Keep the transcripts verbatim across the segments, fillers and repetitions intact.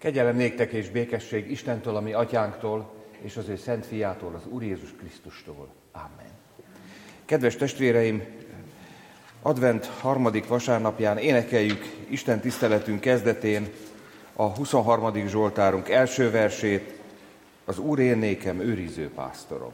Kegyelem néktek és békesség Istentől, a mi atyánktól, és az ő szent fiától, az Úr Jézus Krisztustól. Amen. Kedves testvéreim, advent harmadik vasárnapján énekeljük Isten tiszteletünk kezdetén a huszonharmadik Zsoltárunk első versét, az Úr én nékem őriző pásztorom.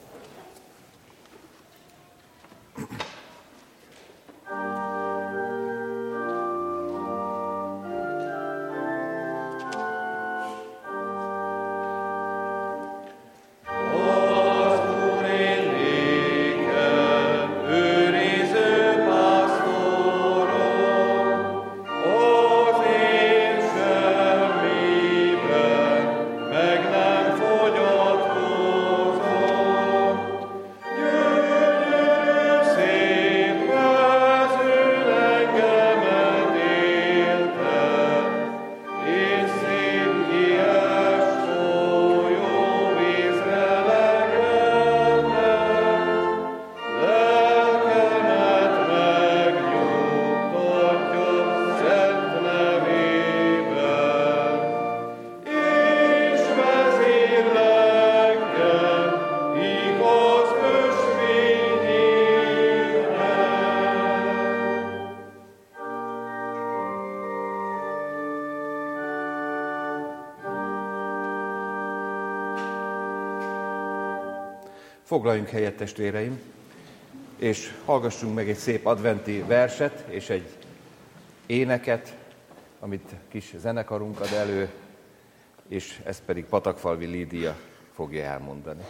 Foglaljunk helyet, testvéreim, és hallgassunk meg egy szép adventi verset és egy éneket, amit kis zenekarunk ad elő, és ezt pedig Patakfalvi Lídia fogja elmondani.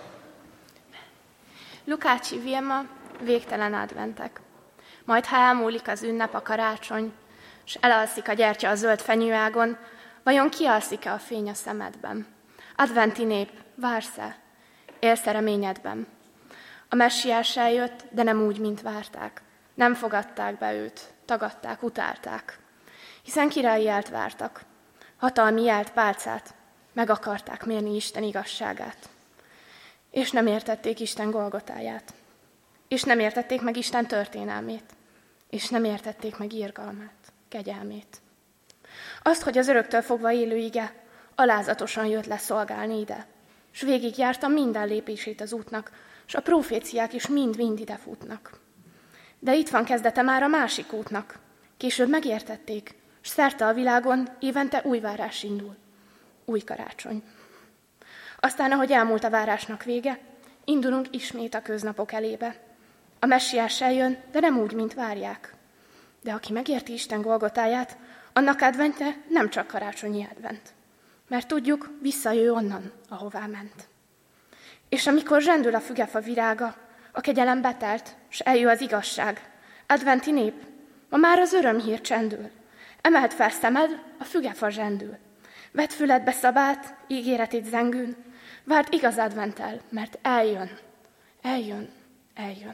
Lukácsi Vilma, végtelen adventek. Majd, ha elmúlik az ünnep, a karácsony, s elalszik a gyertya a zöld fenyőágon, vajon kialszik-e a fény a szemedben? Adventi nép, vársz-e? Élsz-e reményedben? A messiás eljött, de nem úgy, mint várták. Nem fogadták be őt, tagadták, utálták. Hiszen királyi jelt vártak, hatalmi jelt, pálcát, meg akarták mérni Isten igazságát. És nem értették Isten Golgotáját. És nem értették meg Isten történelmét. És nem értették meg irgalmát, kegyelmét. Azt, hogy az öröktől fogva élő ige alázatosan jött leszolgálni ide, s végigjárta minden lépését az útnak, s a proféciák is mind-mind ide futnak. De itt van kezdete már a másik útnak. Később megértették, s szerte a világon évente új várás indul. Új karácsony. Aztán, ahogy elmúlt a várásnak vége, indulunk ismét a köznapok elébe. A messiás eljön, de nem úgy, mint várják. De aki megérti Isten Golgotáját, annak adventje nem csak karácsonyi advent. Mert tudjuk, visszajő onnan, ahová ment. És amikor zsendül a fügefa virága, a kegyelem betelt, s eljön az igazság, adventi nép, ma már az örömhír csendül. Emeld fel szemed, a fügefa zsendül. Vedd füledbe szabát, ígéretét zengőn, várd igaz adventtel, mert eljön, eljön, eljön.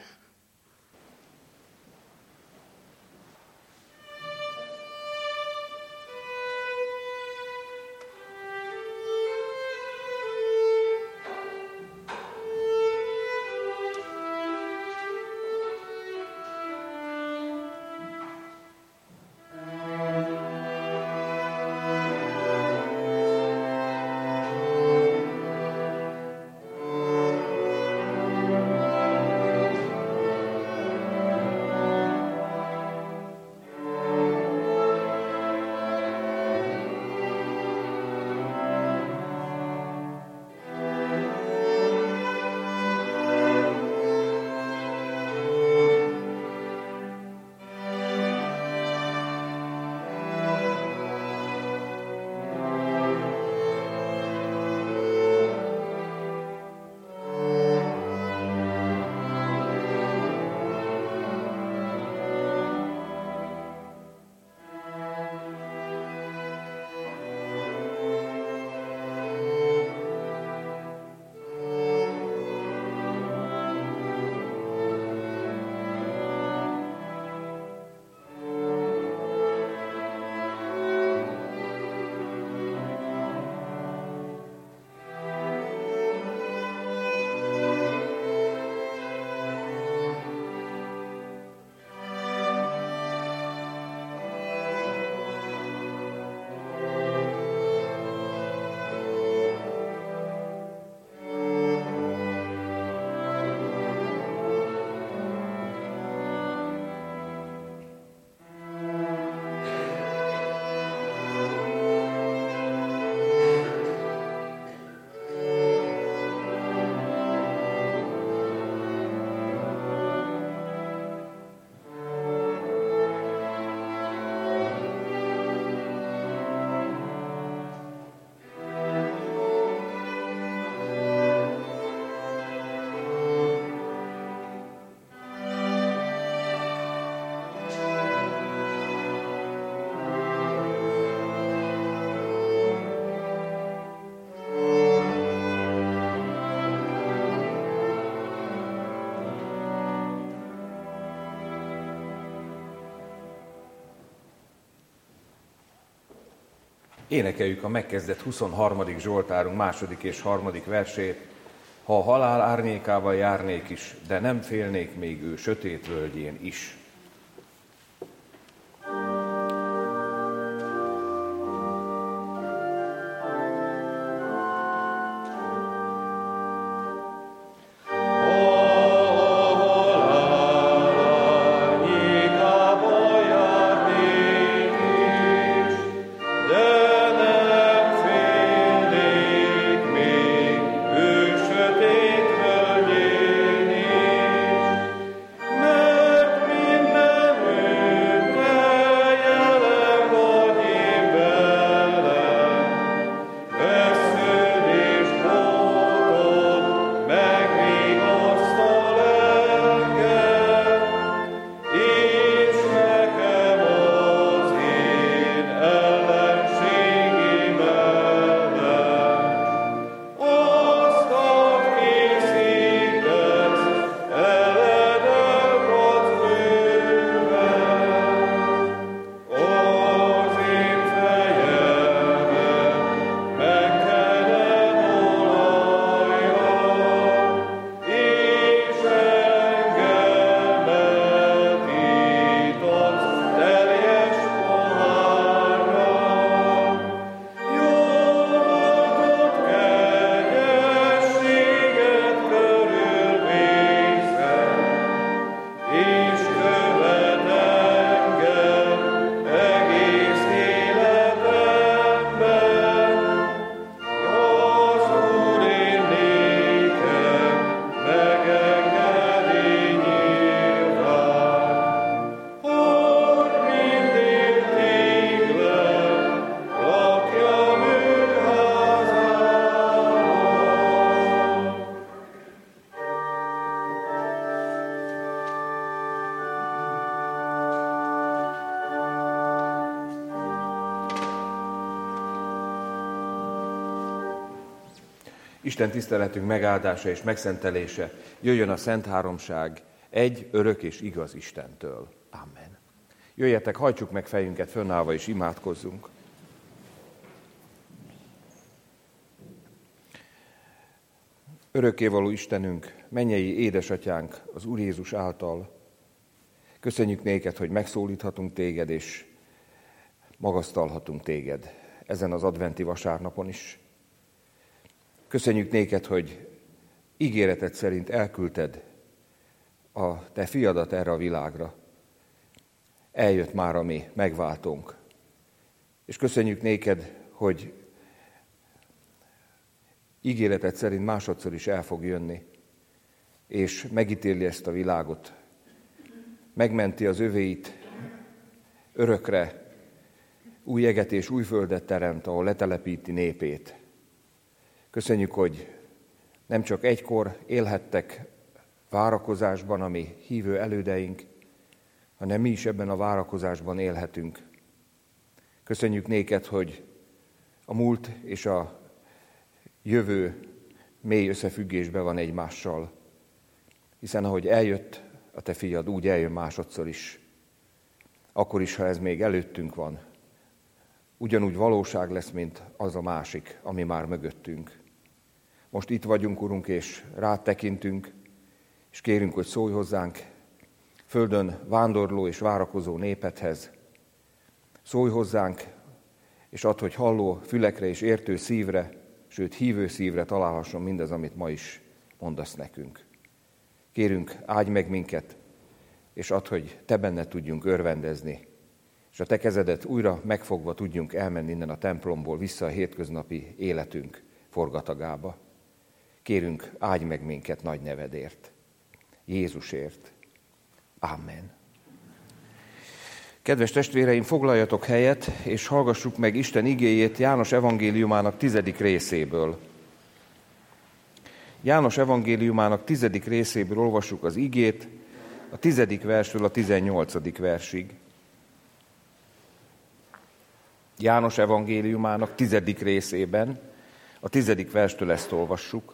Énekeljük a megkezdett huszonharmadik Zsoltárunk második és harmadik versét. Ha a halál árnyékával járnék is, de nem félnék még ő sötét völgyén is. Isten tiszteletünk megáldása és megszentelése jöjjön a Szent Háromság egy örök és igaz Istentől. Amen. Jöjjetek, hajtsuk meg fejünket fönnállva és imádkozzunk. Örökkévaló Istenünk, mennyei édesatyánk az Úr Jézus által, köszönjük néked, hogy megszólíthatunk téged és magasztalhatunk téged ezen az adventi vasárnapon is. Köszönjük néked, hogy ígéreted szerint elküldted a te fiadat erre a világra. Eljött már a mi megváltónk. És köszönjük néked, hogy ígéreted szerint másodszor is el fog jönni, és megítéli ezt a világot. Megmenti az övéit, örökre új eget és új földet teremt, ahol letelepíti népét. Köszönjük, hogy nem csak egykor élhettek várakozásban a mi hívő elődeink, hanem mi is ebben a várakozásban élhetünk. Köszönjük néked, hogy a múlt és a jövő mély összefüggésben van egymással, hiszen ahogy eljött a te fiad, úgy eljön másodszor is. Akkor is, ha ez még előttünk van, ugyanúgy valóság lesz, mint az a másik, ami már mögöttünk. Most itt vagyunk, Urunk, és rád tekintünk, és kérünk, hogy szólj hozzánk, földön vándorló és várakozó népedhez. Szólj hozzánk, és add, hogy halló fülekre és értő szívre, sőt hívő szívre találhasson mindez, amit ma is mondasz nekünk. Kérünk, áldj meg minket, és add, hogy te benned tudjunk örvendezni, és a te kezedet újra megfogva tudjunk elmenni innen a templomból vissza a hétköznapi életünk forgatagába. Kérünk, áldj meg minket nagy nevedért, Jézusért. Amen. Kedves testvéreim, foglaljatok helyet, és hallgassuk meg Isten igéjét János evangéliumának tizedik részéből. János evangéliumának tizedik részéből olvassuk az igét, a tizedik versről a tizennyolcadik versig. János evangéliumának tizedik részében, a tizedik verstől ezt olvassuk.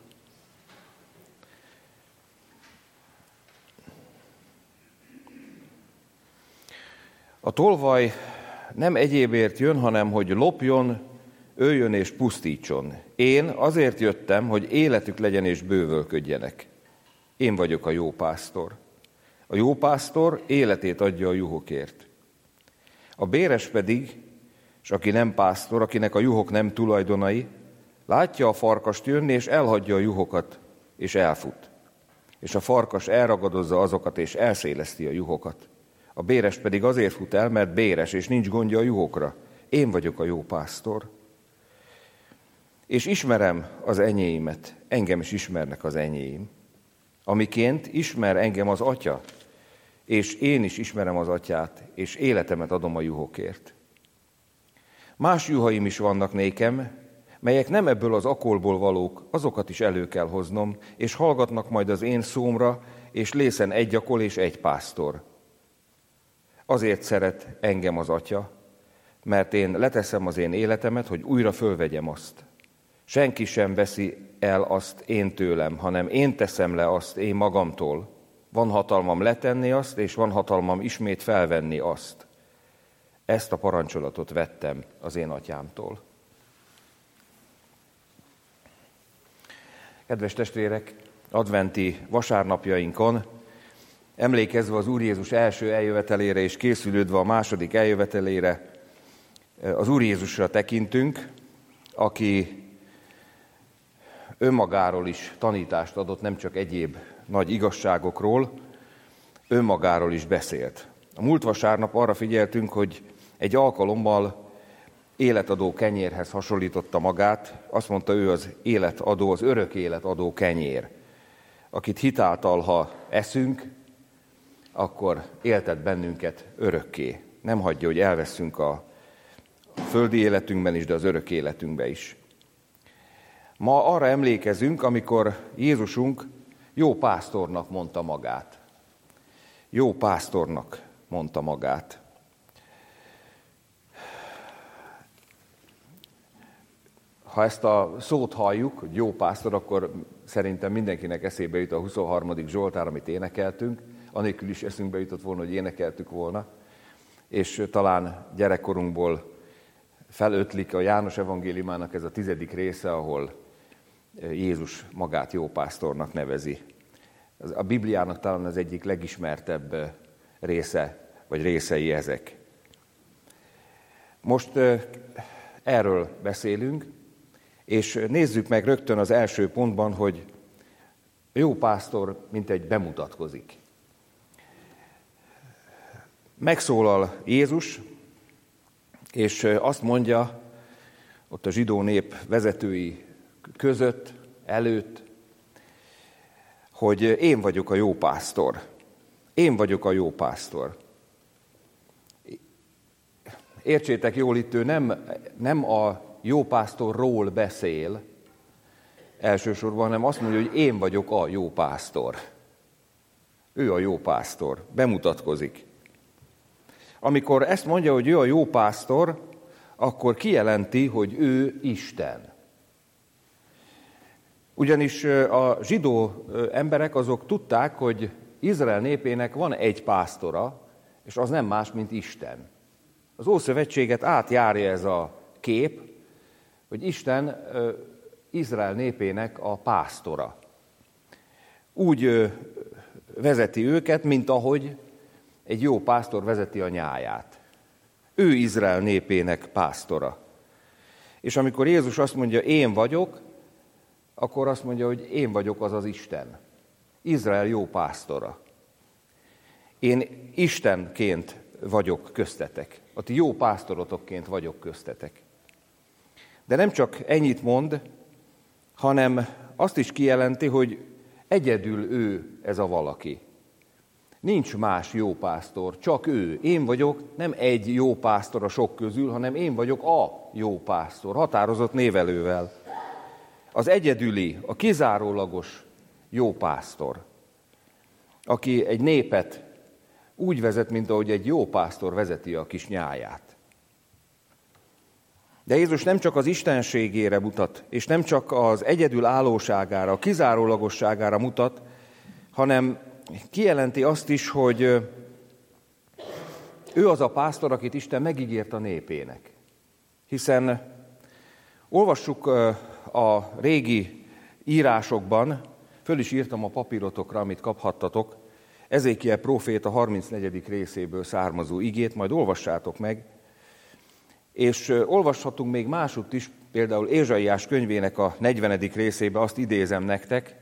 A tolvaj nem egyébért jön, hanem hogy lopjon, öljön és pusztítson. Én azért jöttem, hogy életük legyen és bővölködjenek. Én vagyok a jó pásztor. A jó pásztor életét adja a juhokért. A béres pedig, és aki nem pásztor, akinek a juhok nem tulajdonai, látja a farkast jönni, és elhagyja a juhokat, és elfut. És a farkas elragadozza azokat, és elszéleszti a juhokat. A béres pedig azért fut el, mert béres, és nincs gondja a juhokra. Én vagyok a jó pásztor. És ismerem az enyéimet, engem is ismernek az enyéim. Amiként ismer engem az Atya, és én is ismerem az Atyát, és életemet adom a juhokért. Más juhaim is vannak nékem, melyek nem ebből az akolból valók, azokat is elő kell hoznom, és hallgatnak majd az én szómra, és lészen egy akol és egy pásztor. Azért szeret engem az Atya, mert én leteszem az én életemet, hogy újra fölvegyem azt. Senki sem veszi el azt én tőlem, hanem én teszem le azt én magamtól. Van hatalmam letenni azt, és van hatalmam ismét felvenni azt. Ezt a parancsolatot vettem az én atyámtól. Kedves testvérek, adventi vasárnapjainkon, emlékezve az Úr Jézus első eljövetelére és készülődve a második eljövetelére, az Úr Jézusra tekintünk, aki önmagáról is tanítást adott, nem csak egyéb nagy igazságokról, önmagáról is beszélt. A múlt vasárnap arra figyeltünk, hogy egy alkalommal életadó kenyérhez hasonlította magát, azt mondta, ő az életadó, az örök életadó kenyér, akit hitáltal, ha eszünk, akkor éltet bennünket örökké. Nem hagyja, hogy elveszünk a földi életünkben is, de az örök életünkben is. Ma arra emlékezünk, amikor Jézusunk jó pásztornak mondta magát. Jó pásztornak mondta magát. Ha ezt a szót halljuk, hogy jó pásztor, akkor szerintem mindenkinek eszébe jut a huszonharmadik Zsoltár, amit énekeltünk, anélkül is eszünkbe jutott volna, hogy énekeltük volna, és talán gyerekkorunkból felötlik a János evangéliumának ez a tizedik része, ahol Jézus magát jó pásztornak nevezi. A Bibliának talán az egyik legismertebb része, vagy részei ezek. Most erről beszélünk, és nézzük meg rögtön az első pontban, hogy a jó pásztor mintegy bemutatkozik. Megszólal Jézus, és azt mondja ott a zsidó nép vezetői között, előtt, hogy én vagyok a jó pásztor. Én vagyok a jó pásztor. Értsétek jól, itt ő nem, nem a jó pásztorról beszél elsősorban, hanem azt mondja, hogy én vagyok a jó pásztor. Ő a jó pásztor. Bemutatkozik. Amikor ezt mondja, hogy ő a jó pásztor, akkor kijelenti, hogy ő Isten. Ugyanis a zsidó emberek azok tudták, hogy Izrael népének van egy pásztora, és az nem más, mint Isten. Az Ószövetséget átjárja ez a kép, hogy Isten Izrael népének a pásztora. Úgy vezeti őket, mint ahogy egy jó pásztor vezeti a nyáját. Ő Izrael népének pásztora. És amikor Jézus azt mondja, én vagyok, akkor azt mondja, hogy én vagyok az az Isten. Izrael jó pásztora. Én Istenként vagyok köztetek. A ti jó pásztorotokként vagyok köztetek. De nem csak ennyit mond, hanem azt is kijelenti, hogy egyedül ő ez a valaki. Nincs más jó pásztor, csak ő. Én vagyok nem egy jó pásztor a sok közül, hanem én vagyok a jó pásztor, határozott névelővel. Az egyedüli, a kizárólagos jó pásztor, aki egy népet úgy vezet, mint ahogy egy jó pásztor vezeti a kis nyáját. De Jézus nem csak az istenségére mutat, és nem csak az egyedülállóságára, a kizárólagosságára mutat, hanem kijelenti azt is, hogy ő az a pásztor, akit Isten megígért a népének. Hiszen Olvassuk a régi írásokban, föl is írtam a papírotokra, amit kaphattatok, Ezékiel próféta harmincnegyedik részéből származó igét, majd olvassátok meg, és olvashatunk még másutt is, például Ézsaiás könyvének a negyvenedik részébe, azt idézem nektek.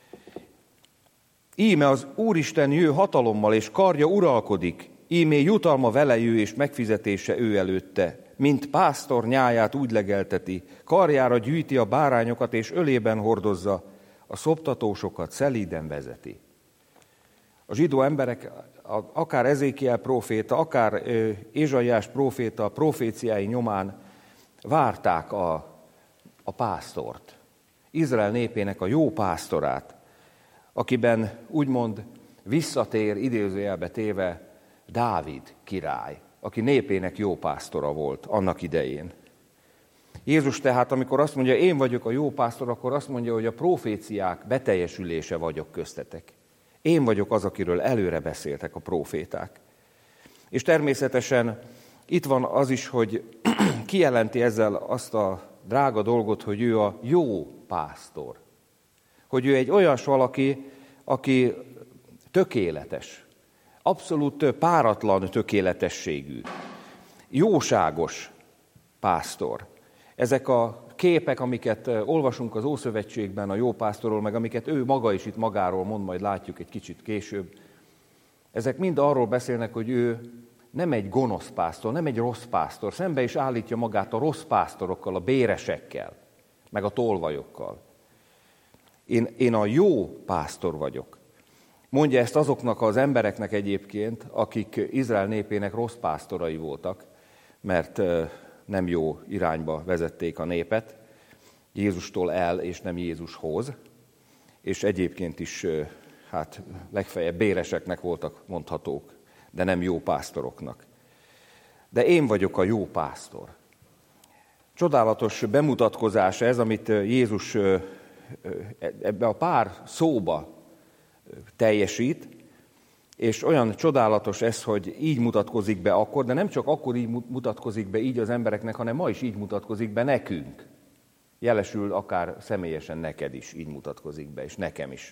Íme az Úristen jő hatalommal, és karja uralkodik, ímé jutalma vele jő, és megfizetése ő előtte. Mint pásztor nyáját úgy legelteti, karjára gyűjti a bárányokat, és ölében hordozza, a szoptatósokat szelíden vezeti. A zsidó emberek, akár Ezékiel próféta, akár Ézsaiás próféta a proféciái nyomán várták a, a pásztort, Izrael népének a jó pásztorát, akiben úgymond visszatér, idézőjelbe téve, Dávid király, aki népének jó pásztora volt annak idején. Jézus tehát, amikor azt mondja, én vagyok a jó pásztor, akkor azt mondja, hogy a proféciák beteljesülése vagyok köztetek. Én vagyok az, akiről előre beszéltek a próféták. És természetesen itt van az is, hogy kijelenti ezzel azt a drága dolgot, hogy ő a jó pásztor. Hogy ő egy olyas valaki, aki tökéletes, abszolút páratlan tökéletességű, jóságos pásztor. Ezek a képek, amiket olvasunk az Ószövetségben a jó pásztorról, meg amiket ő maga is itt magáról mond, majd látjuk egy kicsit később, ezek mind arról beszélnek, hogy ő nem egy gonosz pásztor, nem egy rossz pásztor, szembe is állítja magát a rossz pásztorokkal, a béresekkel, meg a tolvajokkal. Én, én a jó pásztor vagyok. Mondja ezt azoknak az embereknek egyébként, akik Izrael népének rossz pásztorai voltak, mert nem jó irányba vezették a népet, Jézustól el, és nem Jézushoz, és egyébként is, hát legfeljebb béreseknek voltak mondhatók, de nem jó pásztoroknak. De én vagyok a jó pásztor. Csodálatos bemutatkozás ez, amit Jézus ebbe a pár szóba teljesít, és olyan csodálatos ez, hogy így mutatkozik be akkor, de nem csak akkor így mutatkozik be így az embereknek, hanem ma is így mutatkozik be nekünk. Jelesül akár személyesen neked is így mutatkozik be, és nekem is.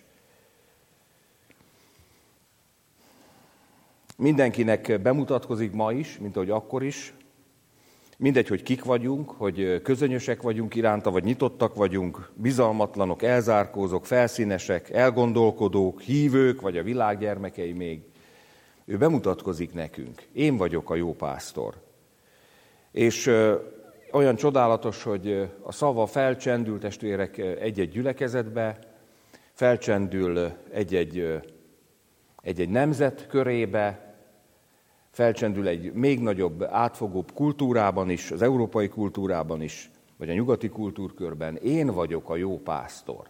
Mindenkinek bemutatkozik ma is, mint ahogy akkor is. Mindegy, hogy kik vagyunk, hogy közönösek vagyunk iránta, vagy nyitottak vagyunk, bizalmatlanok, elzárkózók, felszínesek, elgondolkodók, hívők, vagy a világ gyermekei még. Ő bemutatkozik nekünk. Én vagyok a jó pásztor. És ö, olyan csodálatos, hogy a szava felcsendül, testvérek, egy-egy gyülekezetbe, felcsendül egy-egy, egy-egy nemzet körébe, felcsendül egy még nagyobb, átfogóbb kultúrában is, az európai kultúrában is, vagy a nyugati kultúrkörben. Én vagyok a jó pásztor.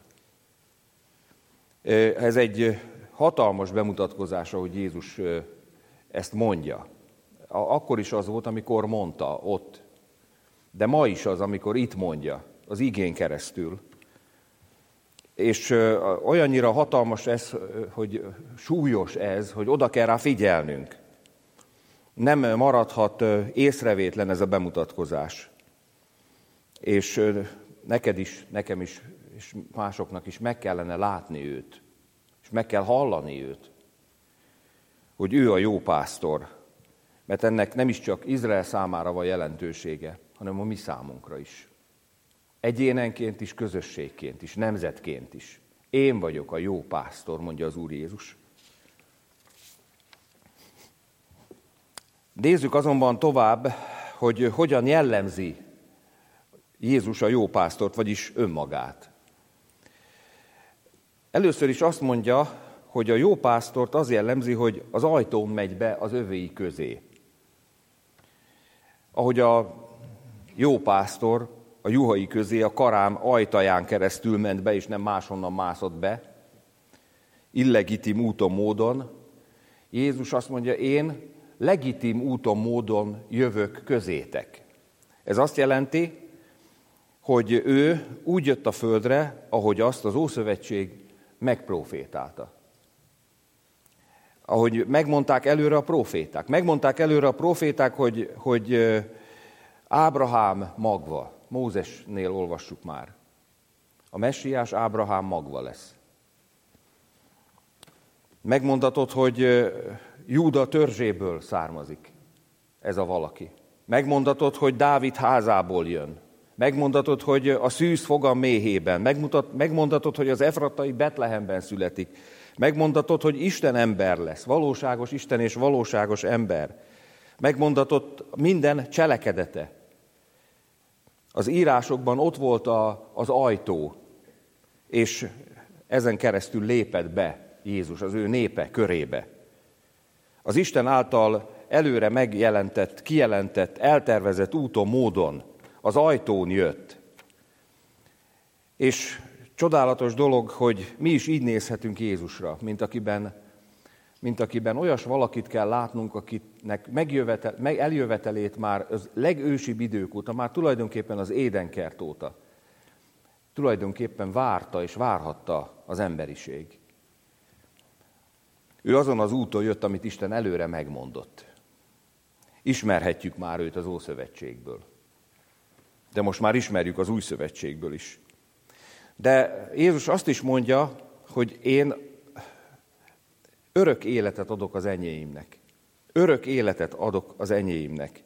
Ez egy hatalmas bemutatkozás, ahogy Jézus ezt mondja. Akkor is az volt, amikor mondta ott, de ma is az, amikor itt mondja, az igén keresztül. És olyannyira hatalmas ez, hogy súlyos ez, hogy oda kell rá figyelnünk. Nem maradhat észrevétlen ez a bemutatkozás. És neked is, nekem is, és másoknak is meg kellene látni őt, és meg kell hallani őt, hogy ő a jó pásztor, mert ennek nem is csak Izrael számára van jelentősége, hanem a mi számunkra is. Egyénenként is, közösségként is, nemzetként is. Én vagyok a jó pásztor, mondja az Úr Jézus. Nézzük azonban tovább, hogy hogyan jellemzi Jézus a jó pásztort, vagyis önmagát. Először is azt mondja, hogy a jó pásztort az jellemzi, hogy az ajtón megy be az övéi közé. Ahogy a jó pásztor a juhai közé a karám ajtaján keresztül ment be, és nem máshonnan mászott be, illegitim úton, módon, Jézus azt mondja, én legitim úton, módon jövök közétek. Ez azt jelenti, hogy ő úgy jött a földre, ahogy azt az Ószövetség megprofétálta. Ahogy megmondták előre a proféták. Megmondták előre a proféták, hogy, hogy Ábrahám magva, Mózesnél olvassuk már. A messiás Ábrahám magva lesz. Megmondatod, hogy Júda törzséből származik ez a valaki. Megmondatod, hogy Dávid házából jön. Megmondatod, hogy a szűz fogam méhében. Megmutat, megmondatod, hogy az efratai Betlehemben születik. Megmondatod, hogy Isten ember lesz. Valóságos Isten és valóságos ember. Megmondatod minden cselekedete. Az írásokban ott volt a, az ajtó, és ezen keresztül lépett be Jézus az ő népe körébe. Az Isten által előre megjelentett, kijelentett, eltervezett úton, módon az ajtón jött. És csodálatos dolog, hogy mi is így nézhetünk Jézusra, mint akiben, mint akiben olyas valakit kell látnunk, akinek megjövetel, meg eljövetelét már az legősibb idők óta, már tulajdonképpen az Édenkert óta, tulajdonképpen várta és várhatta az emberiség. Ő azon az úton jött, amit Isten előre megmondott. Ismerhetjük már őt az Ószövetségből. De most már ismerjük az Új Szövetségből is. De Jézus azt is mondja, hogy én örök életet adok az enyéimnek. Örök életet adok az enyéimnek.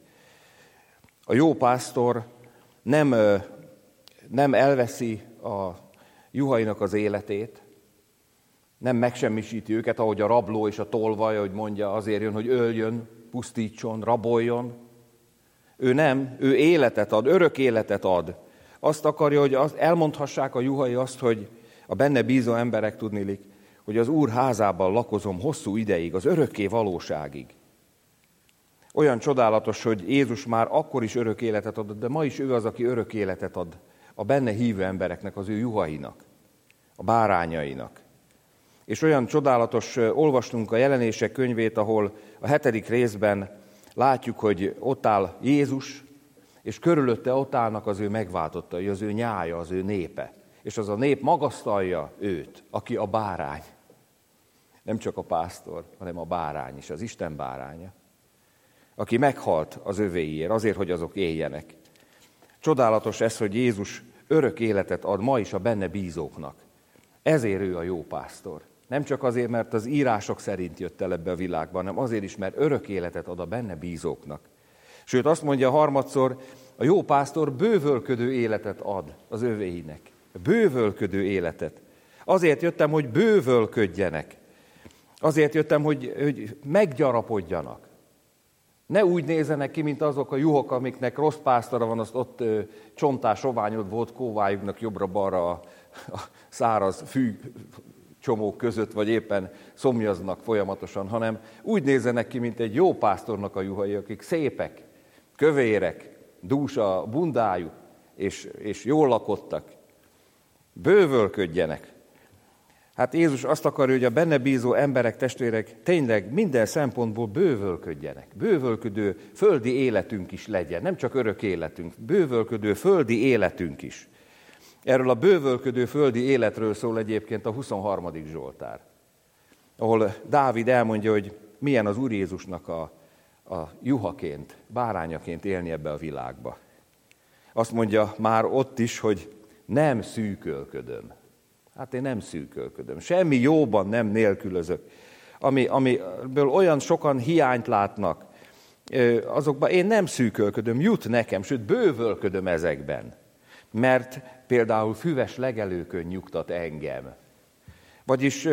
A jó pásztor nem, nem elveszi a juhainak az életét, nem megsemmisíti őket, ahogy a rabló és a tolvaj, hogy mondja, azért jön, hogy öljön, pusztítson, raboljon. Ő nem, ő életet ad, örök életet ad. Azt akarja, hogy azt elmondhassák a juhai azt, hogy a benne bízó emberek tudnilik, hogy az Úr házában lakozom hosszú ideig, az örökké valóságig. Olyan csodálatos, hogy Jézus már akkor is örök életet adott, de ma is ő az, aki örök életet ad a benne hívő embereknek, az ő juhainak, a bárányainak. És olyan csodálatos, olvastunk a Jelenések könyvét, ahol a hetedik részben látjuk, hogy ott áll Jézus, és körülötte ott állnak az ő megváltottai, az ő nyája, az ő népe. És az a nép magasztalja őt, aki a bárány. Nem csak a pásztor, hanem a bárány is, az Isten báránya. Aki meghalt az övéiért, azért, hogy azok éljenek. Csodálatos ez, hogy Jézus örök életet ad ma is a benne bízóknak. Ezért ő a jó pásztor. Nem csak azért, mert az írások szerint jött el ebbe a világba, hanem azért is, mert örök életet ad a benne bízóknak. Sőt, azt mondja harmadszor, a jó pásztor bővölködő életet ad az övéinek. Bővölködő életet. Azért jöttem, hogy bővölködjenek. Azért jöttem, hogy, hogy meggyarapodjanak. Ne úgy nézzenek ki, mint azok a juhok, amiknek rossz pásztora van, azt ott ö, csontás, soványod volt kóvájuknak jobbra-balra a, a száraz fű csomók között, vagy éppen szomjaznak folyamatosan, hanem úgy nézzenek ki, mint egy jó pásztornak a juhai, akik szépek, kövérek, dús a bundájuk, és, és jól lakottak. Bővölködjenek. Hát Jézus azt akarja, hogy a benne bízó emberek, testvérek tényleg minden szempontból bővölködjenek. Bővölködő földi életünk is legyen, nem csak örök életünk, bővölködő földi életünk is. Erről a bővölködő földi életről szól egyébként a huszonharmadik Zsoltár, ahol Dávid elmondja, hogy milyen az Úr Jézusnak a, a juhaként, bárányaként élni ebbe a világba. Azt mondja már ott is, hogy nem szűkölködöm. Hát én nem szűkölködöm. Semmi jóban nem nélkülözök. Ami, amiből olyan sokan hiányt látnak, azokban én nem szűkölködöm, jut nekem, sőt bővölködöm ezekben. Mert például füves legelőkön nyugtat engem. Vagyis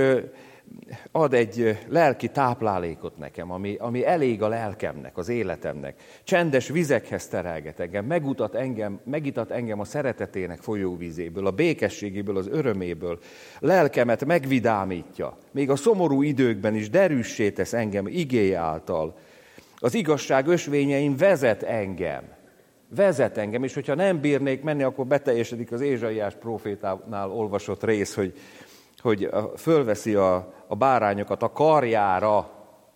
ad egy lelki táplálékot nekem, ami, ami elég a lelkemnek, az életemnek. Csendes vizekhez terelget engem, megutat engem, megitat engem a szeretetének folyóvízéből, a békességéből, az öröméből. Lelkemet megvidámítja, még a szomorú időkben is derűssé tesz engem igéje által. Az igazság ösvényein vezet engem. Vezet engem, és hogyha nem bírnék menni, akkor beteljesedik az Ézsaiás prófétánál olvasott rész, hogy, hogy fölveszi a, a bárányokat a karjára,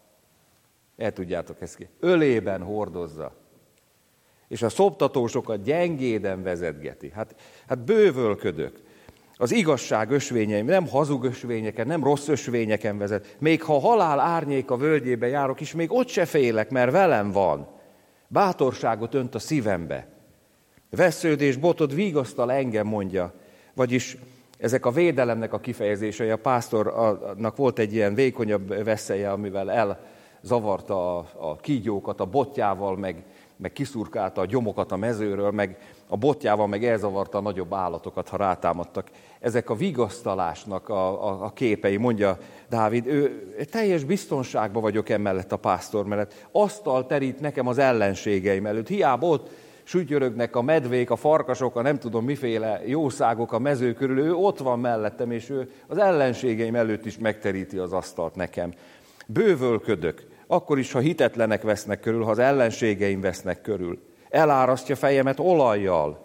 el tudjátok ezt ki, ölében hordozza, és a szoptatósokat gyengéden vezetgeti. Hát, hát bővölködök. Az igazság ösvényeim, nem hazug ösvényeken, nem rossz ösvényeken vezet. Még ha halál árnyéka völgyébe járok is, még ott se félek, mert velem van. Bátorságot önt a szívembe. Vesződ és botod vigasztal engem, mondja. Vagyis ezek a védelemnek a kifejezései. A pásztornak volt egy ilyen vékonyabb veszelye, amivel elzavarta a, a kígyókat a botjával, meg, meg kiszurkálta a gyomokat a mezőről, meg a botjával meg elzavarta a nagyobb állatokat, ha rátámadtak. Ezek a vigasztalásnak a, a, a képei, mondja Dávid, ő teljes biztonságban vagyok emellett a pásztor mellett. Asztal terít nekem az ellenségeim előtt. Hiába ott sütyörögnek a medvék, a farkasok, a nem tudom miféle jószágok a mező körül, ő ott van mellettem, és ő az ellenségeim előtt is megteríti az asztalt nekem. Bővölködök, akkor is, ha hitetlenek vesznek körül, ha az ellenségeim vesznek körül. Elárasztja fejemet olajjal.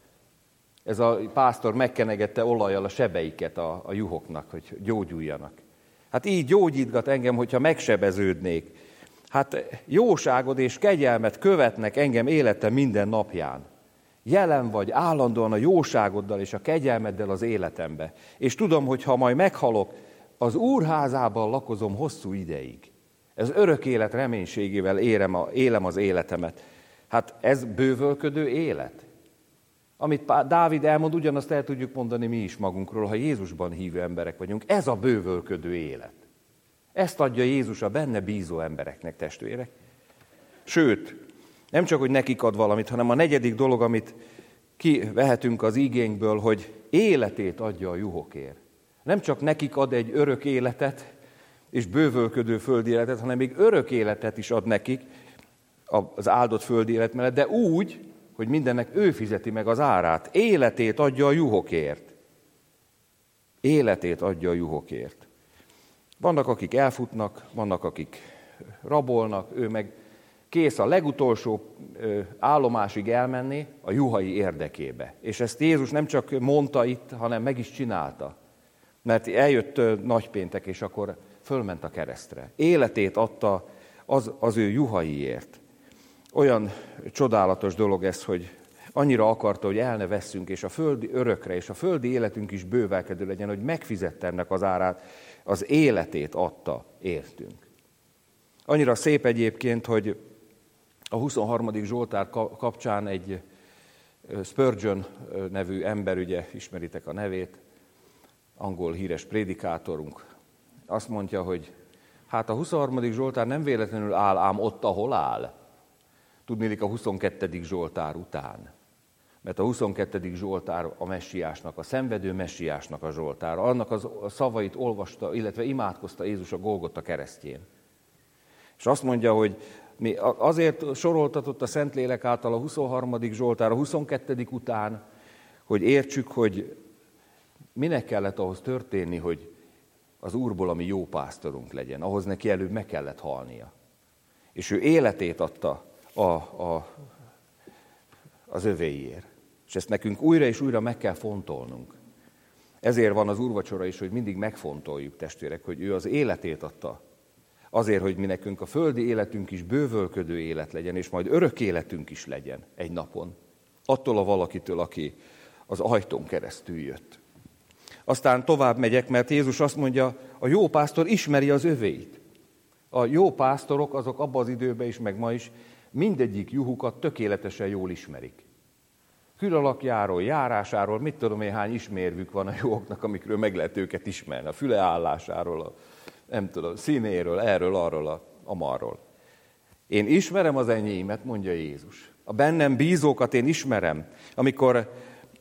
Ez a pásztor megkenegette olajjal a sebeiket a, a juhoknak, hogy gyógyuljanak. Hát így gyógyítgat engem, hogyha megsebeződnék. Hát jóságod és kegyelmet követnek engem életem minden napján. Jelen vagy állandóan a jóságoddal és a kegyelmeddel az életembe. És tudom, hogy ha majd meghalok, az Úr házában lakozom hosszú ideig. Ez örök élet reménységével élem, a, élem az életemet. Hát ez bővölködő élet. Amit Dávid elmond, ugyanazt el tudjuk mondani mi is magunkról, ha Jézusban hívő emberek vagyunk. Ez a bővölködő élet. Ezt adja Jézus a benne bízó embereknek, testvérek. Sőt, nem csak, hogy nekik ad valamit, hanem a negyedik dolog, amit kivehetünk az igényből, hogy életét adja a juhokért. Nem csak nekik ad egy örök életet, és bővölködő földi életet, hanem még örök életet is ad nekik az áldott földi élet mellett, de úgy, hogy mindennek ő fizeti meg az árát. Életét adja a juhokért. Életét adja a juhokért. Vannak, akik elfutnak, vannak, akik rabolnak, ő meg kész a legutolsó állomásig elmenni a juhai érdekébe. És ezt Jézus nem csak mondta itt, hanem meg is csinálta. Mert eljött nagypéntek, és akkor fölment a keresztre. Életét adta az, az ő juhaiért. Olyan csodálatos dolog ez, hogy annyira akarta, hogy el ne vesszünk, és a földi örökre, és a földi életünk is bővelkedő legyen, hogy megfizette ennek az árát, az életét adta értünk. Annyira szép egyébként, hogy a huszonharmadik Zsoltár kapcsán egy Spurgeon nevű ember, ugye ismeritek a nevét, angol híres prédikátorunk, azt mondja, hogy hát a huszonharmadik Zsoltár nem véletlenül áll ám ott, ahol áll. Tudnélik a huszonkettedik Zsoltár után. Mert a huszonkettedik Zsoltár a messiásnak, a szenvedő messiásnak a Zsoltára. Annak a szavait olvasta, illetve imádkozta Jézus a Golgota keresztjén. És azt mondja, hogy mi azért soroltatott a Szentlélek által a huszonharmadik Zsoltár a huszonkettedik után, hogy értsük, hogy minek kellett ahhoz történni, hogy az Úrból a mi jó pásztorunk legyen. Ahhoz neki előbb meg kellett halnia. És ő életét adta a, a, az övéiért. És ezt nekünk újra és újra meg kell fontolnunk. Ezért van az úrvacsora is, hogy mindig megfontoljuk, testvérek, hogy ő az életét adta. Azért, hogy mi nekünk a földi életünk is bővölködő élet legyen, és majd örök életünk is legyen egy napon. Attól a valakitől, aki az ajtón keresztül jött. Aztán tovább megyek, mert Jézus azt mondja, a jó pásztor ismeri az övéit. A jó pásztorok azok abban az időben is, meg ma is, mindegyik juhukat tökéletesen jól ismerik. Külalakjáról, járásáról, mit tudom én, hány ismérvük van a juhoknak, amikről meg lehet őket ismerni. A füleállásáról, a, nem tudom, színéről, erről, arról, a, amarról. Én ismerem az enyémet, mondja Jézus. A bennem bízókat én ismerem. Amikor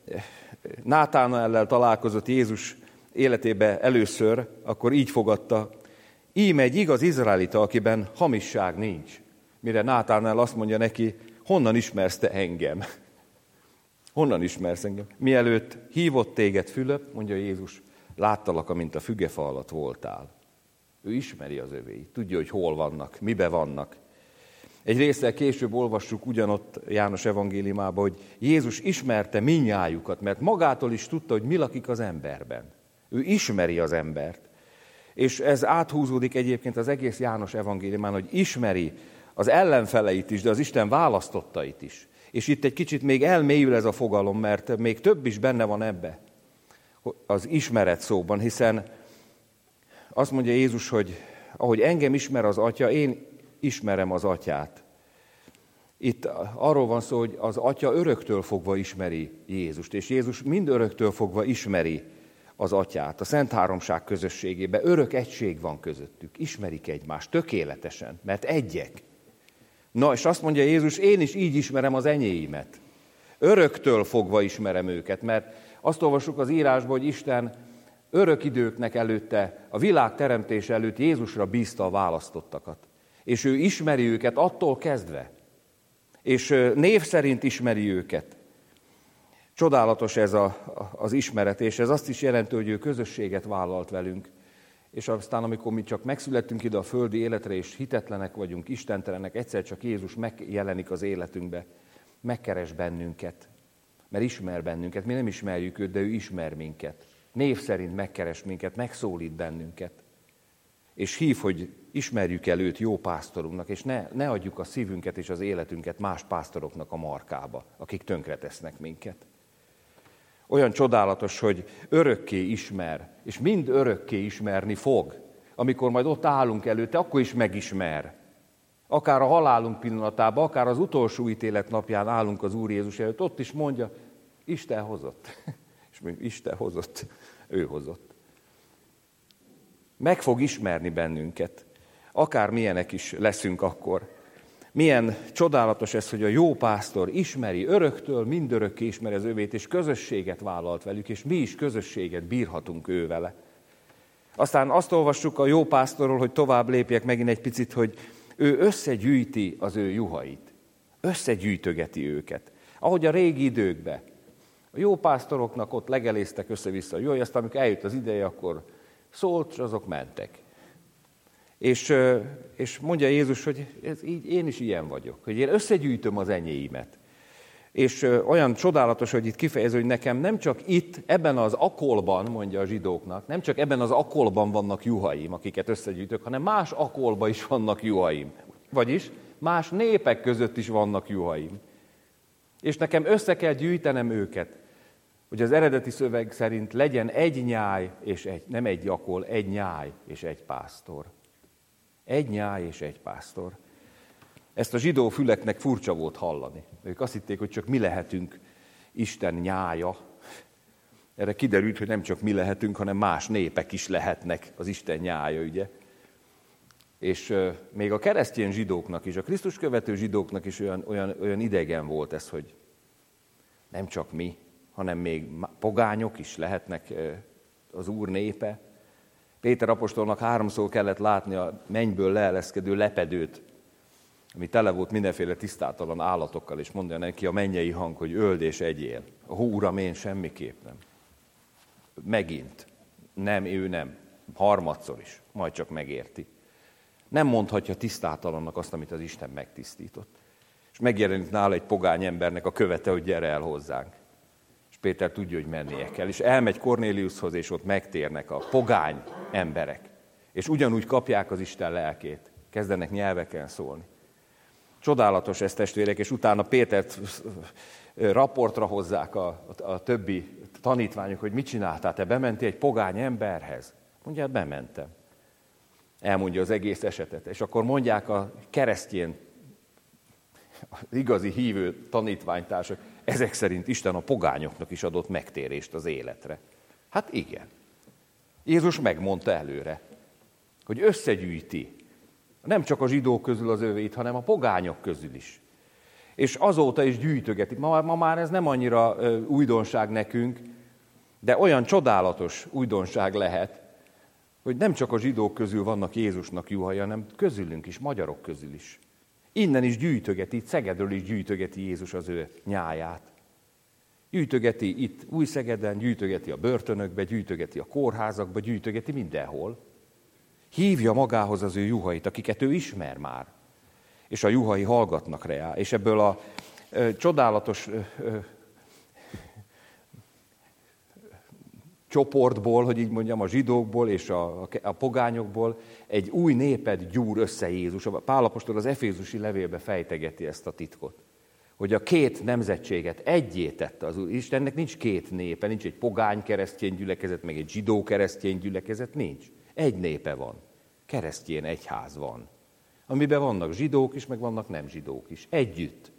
Nátánaellel találkozott Jézus életébe először, akkor így fogadta, íme egy igaz izraelita, akiben hamisság nincs. Mire Nátánael azt mondja neki, honnan ismersz te engem? Honnan ismersz engem? Mielőtt hívott téged Fülöp, mondja Jézus, láttalak, amint a fügefa alatt voltál. Ő ismeri az övéit, tudja, hogy hol vannak, mibe vannak. Egy résztel később olvassuk ugyanott János evangéliumában, hogy Jézus ismerte mindnyájukat, mert magától is tudta, hogy mi lakik az emberben. Ő ismeri az embert. És ez áthúzódik egyébként az egész János evangéliumán, hogy ismeri az ellenfeleit is, de az Isten választottait is. És itt egy kicsit még elmélyül ez a fogalom, mert még több is benne van ebbe, az ismeret szóban, hiszen azt mondja Jézus, hogy ahogy engem ismer az Atya, én ismerem az Atyát. Itt arról van szó, hogy az Atya öröktől fogva ismeri Jézust, és Jézus mind öröktől fogva ismeri az Atyát. A Szent Háromság közösségében örök egység van közöttük. Ismerik egymást tökéletesen, mert egyek. Na, és azt mondja Jézus, én is így ismerem az enyéimet. Öröktől fogva ismerem őket, mert azt olvassuk az írásban, hogy Isten örök időknek előtte, a világ teremtése előtt Jézusra bízta a választottakat. És ő ismeri őket attól kezdve. És név szerint ismeri őket. Csodálatos ez a, az ismeret, és ez azt is jelenti, hogy ő közösséget vállalt velünk. És aztán, amikor mi csak megszülettünk ide a földi életre, és hitetlenek vagyunk, istentelenek, egyszer csak Jézus megjelenik az életünkbe, megkeres bennünket, mert ismer bennünket. Mi nem ismerjük őt, de ő ismer minket. Név szerint megkeres minket, megszólít bennünket. És hív, hogy ismerjük el őt jó pásztorunknak, és ne, ne adjuk a szívünket és az életünket más pásztoroknak a markába, akik tönkretesznek minket. Olyan csodálatos, hogy örökké ismer, és mind örökké ismerni fog. Amikor majd ott állunk előtte, akkor is megismer. Akár a halálunk pillanatában, akár az utolsó ítélet napján állunk az Úr Jézus előtt, ott is mondja, Isten hozott. És mondjuk, Isten hozott, ő hozott. Meg fog ismerni bennünket, akár milyenek is leszünk akkor. Milyen csodálatos ez, hogy a jó pásztor ismeri öröktől, mindörökké ismeri az övét, és közösséget vállalt velük, és mi is közösséget bírhatunk ő vele. Aztán azt olvassuk a jó pásztorról, hogy tovább lépjek megint egy picit, hogy ő összegyűjti az ő juhait. Összegyűjtögeti őket. Ahogy a régi időkben. A jó pásztoroknak ott legeléztek össze-vissza a juhai, aztán amikor eljött az ideje, akkor szólt, és azok mentek. És, és mondja Jézus, hogy ez így, én is ilyen vagyok, hogy én összegyűjtöm az enyéimet. És olyan csodálatos, hogy itt kifejező, hogy nekem nem csak itt, ebben az akolban, mondja a zsidóknak, nem csak ebben az akolban vannak juhaim, akiket összegyűjtök, hanem más akolban is vannak juhaim. Vagyis más népek között is vannak juhaim. És nekem össze kell gyűjtenem őket, hogy az eredeti szöveg szerint legyen egy nyáj, és egy, nem egy akol, egy nyáj és egy pásztor. Egy nyáj és egy pásztor. Ezt a zsidó füleknek furcsa volt hallani. Ők azt hitték, hogy csak mi lehetünk Isten nyája. Erre kiderült, hogy nem csak mi lehetünk, hanem más népek is lehetnek az Isten nyája, ugye? És euh, még a keresztény zsidóknak is, a Krisztus követő zsidóknak is olyan, olyan, olyan idegen volt ez, hogy nem csak mi, hanem még pogányok is lehetnek euh, az Úr népe. Péter apostolnak háromszor kellett látni a mennyből leeleszkedő lepedőt, ami tele volt mindenféle tisztátalan állatokkal, és mondja neki a mennyei hang, hogy öld és egyél. Hú, Uram, én semmiképp nem. Megint. Nem, ő nem. Harmadszor is. Majd csak megérti. Nem mondhatja tisztátalannak azt, amit az Isten megtisztított. És megjelenik nála egy pogány embernek a követe, hogy gyere el hozzánk. És Péter tudja, hogy mennie kell. És elmegy Kornéliushoz, és ott megtérnek a pogány emberek. És ugyanúgy kapják az Isten lelkét. Kezdenek nyelveken szólni. Csodálatos ez, testvérek, és utána Pétert raportra hozzák a, a, a többi tanítványok, hogy mit csináltál, te bementél egy pogány emberhez? Mondja, hát bementem. Elmondja az egész esetet. És akkor mondják a keresztény, az igazi hívő tanítványtársak, ezek szerint Isten a pogányoknak is adott megtérést az életre. Hát igen. Jézus megmondta előre, hogy összegyűjti nem csak a zsidók közül az övét, hanem a pogányok közül is. És azóta is gyűjtögeti. Ma, ma már ez nem annyira ö, újdonság nekünk, de olyan csodálatos újdonság lehet, hogy nem csak a zsidók közül vannak Jézusnak juhai, hanem közülünk is, magyarok közül is. Innen is gyűjtögeti, itt Szegedről is gyűjtögeti Jézus az ő nyáját. Gyűjtögeti itt Újszegeden, gyűjtögeti a börtönökbe, gyűjtögeti a kórházakba, gyűjtögeti mindenhol. Hívja magához az ő juhait, akiket ő ismer már. És a juhai hallgatnak rá. És ebből a ö, csodálatos ö, ö, csoportból, hogy így mondjam, a zsidókból és a, a pogányokból egy új népet gyúr össze Jézus. Pál apostol az Efézusi levélbe fejtegeti ezt a titkot. Hogy a két nemzetséget egyé tette az Úr. Istennek nincs két népe, nincs egy pogány keresztény gyülekezet, meg egy zsidó keresztény gyülekezet, nincs. Egy népe van. Keresztény egyház van. amiben vannak zsidók is, meg vannak nem zsidók is. Együtt.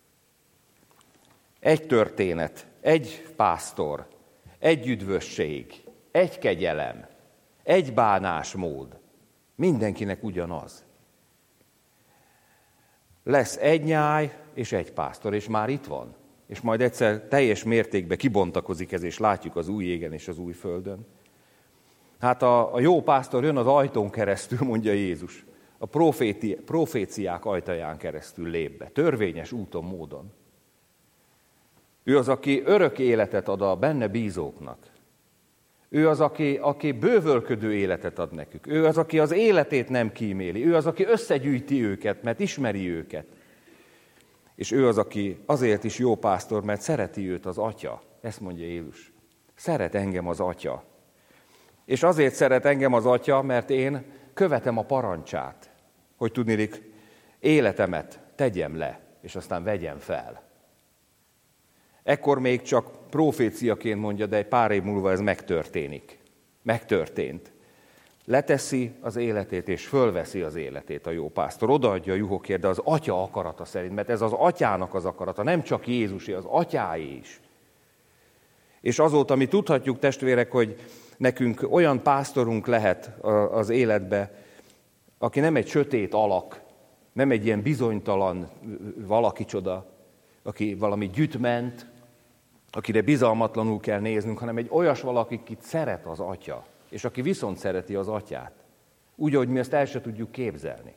Egy történet, egy pásztor, egy üdvösség, egy kegyelem, egy bánásmód. Mindenkinek ugyanaz. Lesz egy nyáj és egy pásztor, és már itt van. És majd egyszer teljes mértékben kibontakozik ez, és látjuk az új égen és az új földön. Hát a, a jó pásztor jön az ajtón keresztül, mondja Jézus. A proféti, proféciák ajtaján keresztül lép be, törvényes úton, módon. Ő az, aki örök életet ad a benne bízóknak. Ő az, aki, aki bővölködő életet ad nekük. Ő az, aki az életét nem kíméli. Ő az, aki összegyűjti őket, mert ismeri őket. És ő az, aki azért is jó pásztor, mert szereti őt az Atya. Ezt mondja Jézus. Szeret engem az Atya. És azért szeret engem az Atya, mert én követem a parancsát, hogy tudnilik, életemet tegyem le, és aztán vegyem fel. Ekkor még csak proféciaként mondja, de egy pár év múlva ez megtörténik. Megtörtént. Leteszi az életét, és fölveszi az életét a jó pásztor. Odaadja a juhokért, de az Atya akarata szerint, mert ez az Atyának az akarata, nem csak Jézusé, az Atyáé is. És azóta mi tudhatjuk, testvérek, hogy nekünk olyan pásztorunk lehet az életbe, aki nem egy sötét alak, nem egy ilyen bizonytalan valakicsoda, aki valami gyütment, akire bizalmatlanul kell néznünk, hanem egy olyas valaki, akit szeret az Atya, és aki viszont szereti az Atyát. Úgy, ahogy mi ezt el se tudjuk képzelni.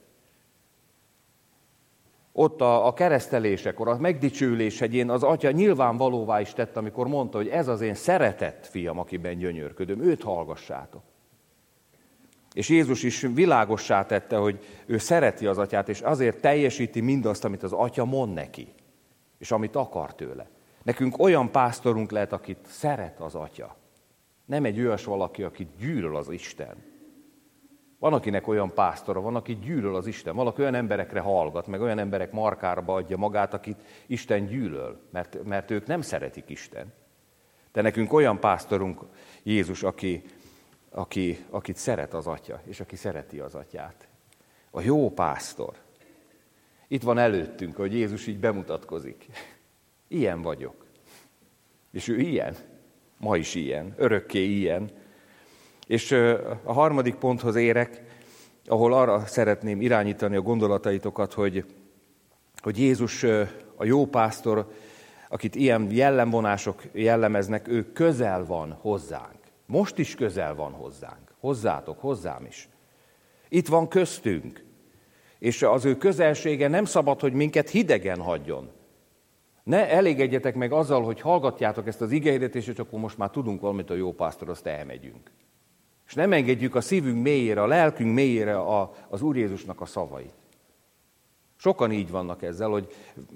Ott a, a keresztelésekor, a megdicsőlés hegyén az Atya nyilvánvalóvá is tett, amikor mondta, hogy ez az én szeretett fiam, akiben gyönyörködöm, őt hallgassátok. És Jézus is világossá tette, hogy ő szereti az Atyát, és azért teljesíti mindazt, amit az Atya mond neki, és amit akar tőle. Nekünk olyan pásztorunk lehet, akit szeret az Atya. Nem egy olyas valaki, akit gyűlöl az Isten. Van, akinek olyan pásztora, van, aki gyűlöl az Isten. Valaki olyan emberekre hallgat, meg olyan emberek markára adja magát, akit Isten gyűlöl, mert, mert ők nem szeretik Isten. De nekünk olyan pásztorunk Jézus, aki, aki, akit szeret az Atya, és aki szereti az Atyát. A jó pásztor. Itt van előttünk, hogy Jézus így bemutatkozik. Ilyen vagyok. És ő ilyen. Ma is ilyen. Örökké ilyen. És a harmadik ponthoz érek, ahol arra szeretném irányítani a gondolataitokat, hogy, hogy Jézus a jó pásztor, akit ilyen jellemvonások jellemeznek, ő közel van hozzánk. Most is közel van hozzánk. Hozzátok, hozzám is. Itt van köztünk. És az ő közelsége nem szabad, hogy minket hidegen hagyjon. Ne elégedjetek meg azzal, hogy hallgatjátok ezt az igehirdetés, és akkor most már tudunk valamit a jó pásztor, azt elmegyünk. És nem engedjük a szívünk mélyére, a lelkünk mélyére a, az Úr Jézusnak a szavait. Sokan így vannak ezzel, hogy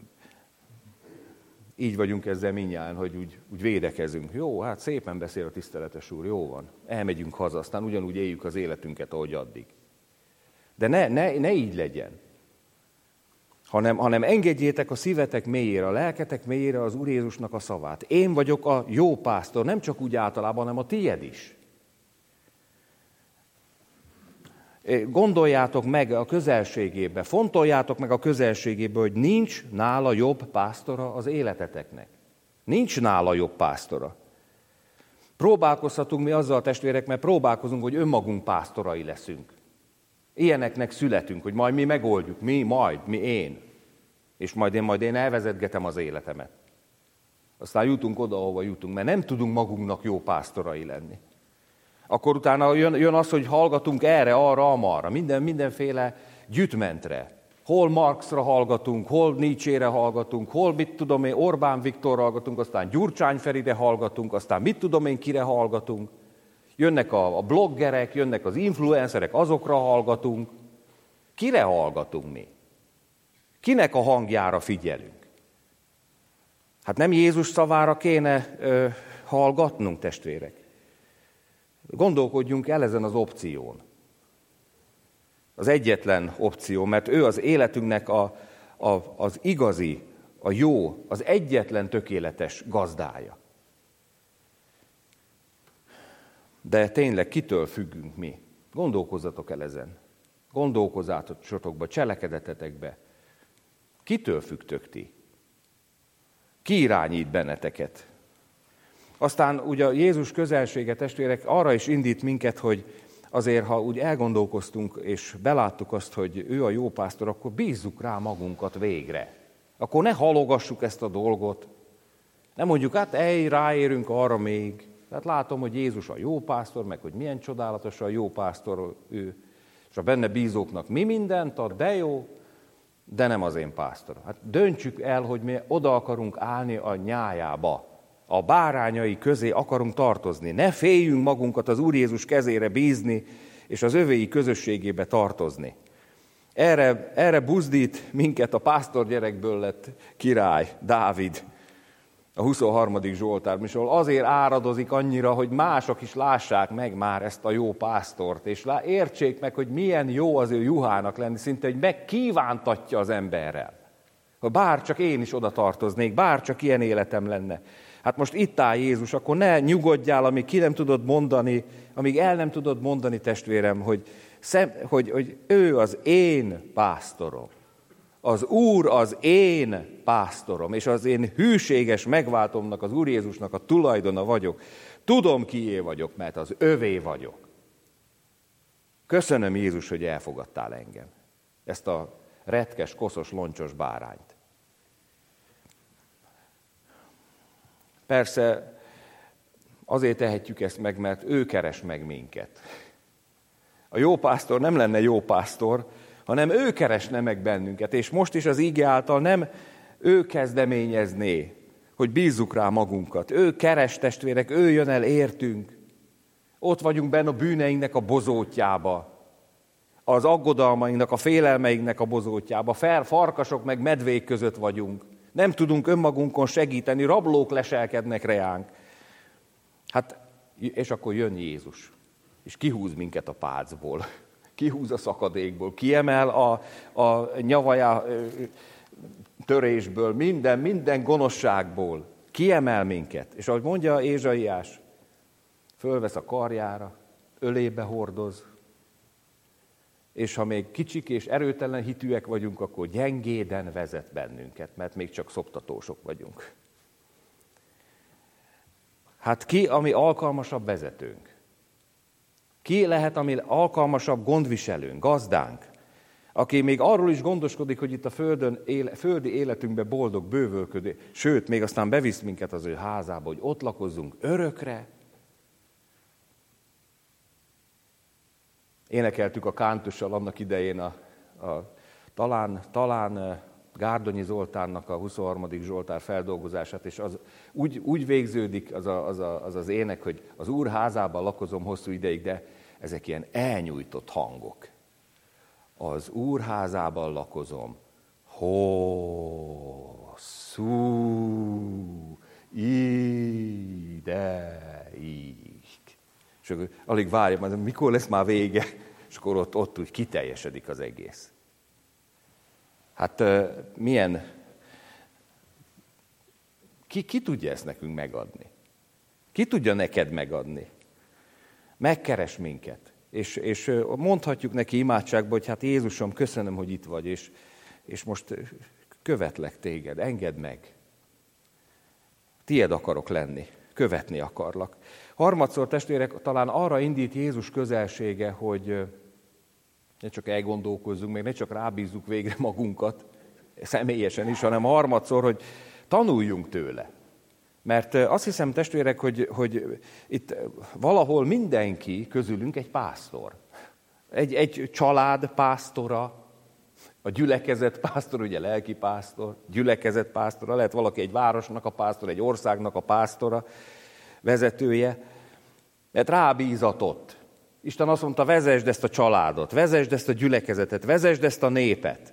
így vagyunk ezzel mindjárt, hogy úgy, úgy védekezünk. Jó, hát szépen beszél a tiszteletes Úr, jó van. Elmegyünk haza, aztán ugyanúgy éljük az életünket, ahogy addig. De ne, ne, ne így legyen. Hanem, hanem engedjétek a szívetek mélyére, a lelketek mélyére az Úr Jézusnak a szavát. Én vagyok a jó pásztor, nem csak úgy általában, hanem a tied is. Gondoljátok meg a közelségébe, fontoljátok meg a közelségébe, hogy nincs nála jobb pásztora az életeteknek. Nincs nála jobb pásztora. Próbálkozhatunk mi azzal a testvérek, mert próbálkozunk, hogy önmagunk pásztorai leszünk. Ilyeneknek születünk, hogy majd mi megoldjuk, mi, majd, mi én. És majd én, majd én elvezetgetem az életemet. Aztán jutunk oda, ahova jutunk, mert nem tudunk magunknak jó pásztorai lenni. Akkor utána jön, jön az, hogy hallgatunk erre, arra, amarra, minden, mindenféle gyütmentre. Hol Marxra hallgatunk, hol Nietzsére hallgatunk, hol mit tudom én, Orbán Viktorra hallgatunk, aztán Gyurcsány Ferire hallgatunk, aztán mit tudom én, kire hallgatunk. Jönnek a, a bloggerek, jönnek az influencerek, azokra hallgatunk. Kire hallgatunk mi? Kinek a hangjára figyelünk? Hát nem Jézus szavára kéne ö, hallgatnunk, testvérek. Gondolkodjunk el ezen az opción. Az egyetlen opció, mert ő az életünknek a, a, az igazi, a jó, az egyetlen tökéletes gazdája. De tényleg kitől függünk mi? Gondolkozzatok el ezen. gondolkozásotokba, cselekedetetekbe. Kitől függtök ti? Ki irányít benneteket? Aztán ugye Jézus közelsége, testvérek, arra is indít minket, hogy azért, ha úgy elgondolkoztunk, és beláttuk azt, hogy ő a jó pásztor, akkor bízzuk rá magunkat végre. Akkor ne halogassuk ezt a dolgot. Nem mondjuk, hát ej, ráérünk arra még. Tehát látom, hogy Jézus a jó pásztor, meg hogy milyen csodálatos a jó pásztor ő. És a benne bízóknak mi mindent ad, de jó, de nem az én pásztorom. Hát döntsük el, hogy mi oda akarunk állni a nyájába. A bárányai közé akarunk tartozni. Ne féljünk magunkat az Úr Jézus kezére bízni, és az övéi közösségébe tartozni. Erre, erre buzdít minket a pásztorgyerekből lett király, Dávid, a huszonharmadik Zsoltárban, és ahol azért áradozik annyira, hogy mások is lássák meg már ezt a jó pásztort, és értsék meg, hogy milyen jó az ő juhának lenni, szinte, hogy megkívántatja az emberrel. Hogy bár csak én is oda tartoznék, bár csak ilyen életem lenne. Hát most itt áll Jézus, akkor ne nyugodjál, amíg ki nem tudod mondani, amíg el nem tudod mondani, testvérem, hogy, szem, hogy, hogy ő az én pásztorom. Az Úr az én pásztorom, és az én hűséges megváltomnak, az Úr Jézusnak a tulajdona vagyok. Tudom, kié vagyok, mert az övé vagyok. Köszönöm, Jézus, hogy elfogadtál engem. Ezt a retkes, koszos, loncsos bárányt. Persze azért tehetjük ezt meg, mert ő keres meg minket. A jó pásztor nem lenne jó pásztor, hanem ő keresne meg bennünket, és most is az íge által nem ő kezdeményezné, hogy bízzuk rá magunkat. Ő keres, testvérek, ő jön el értünk. Ott vagyunk benne a bűneinknek a bozótjába, az aggodalmainknak, a félelmeinknek a bozótjába, fel, farkasok meg medvék között vagyunk. Nem tudunk önmagunkon segíteni, rablók leselkednek reánk. Hát, és akkor jön Jézus, és kihúz minket a pácból, kihúz a szakadékból, kiemel a, a nyavajá törésből, minden, minden gonoszságból, kiemel minket. És ahogy mondja Ézsaiás, fölvesz a karjára, ölébe hordoz, és ha még kicsik és erőtelen hitűek vagyunk, akkor gyengéden vezet bennünket, mert még csak szoptatósok vagyunk. Hát ki, ami alkalmasabb vezetőnk? Ki lehet, ami alkalmasabb gondviselőnk, gazdánk, aki még arról is gondoskodik, hogy itt a földön, éle, földi életünkben boldog, bővölködő, sőt, még aztán bevisz minket az ő házába, hogy ott lakozzunk örökre. Énekeltük a kántussal annak idején a, a, talán, talán Gárdonyi Zoltánnak a huszonharmadik Zsoltár feldolgozását, és az úgy, úgy végződik az, a, az, a, az az ének, hogy az Úr házában lakozom hosszú ideig, de ezek ilyen elnyújtott hangok. Az Úr házában lakozom, hosszú ideig. És akkor alig várjam, mikor lesz már vége, és akkor ott, ott úgy kiteljesedik az egész. Hát milyen, ki, ki tudja ezt nekünk megadni? Ki tudja neked megadni? Megkeres minket. És, és mondhatjuk neki imádságban, hogy hát Jézusom, köszönöm, hogy itt vagy, és, és most követlek téged, engedd meg. Tied akarok lenni, követni akarlak. Harmadszor, testvérek, talán arra indít Jézus közelsége, hogy ne csak elgondolkozzunk, meg ne csak rábízzuk végre magunkat, személyesen is, hanem harmadszor, hogy tanuljunk tőle. Mert azt hiszem, testvérek, hogy, hogy itt valahol mindenki közülünk egy pásztor. Egy, egy család pásztora, a gyülekezet pásztor, ugye lelki pásztor, gyülekezet pásztora, lehet valaki egy városnak a pásztor, egy országnak a pásztora, vezetője, mert rábízatott. Isten azt mondta, vezesd ezt a családot, vezesd ezt a gyülekezetet, vezesd ezt a népet.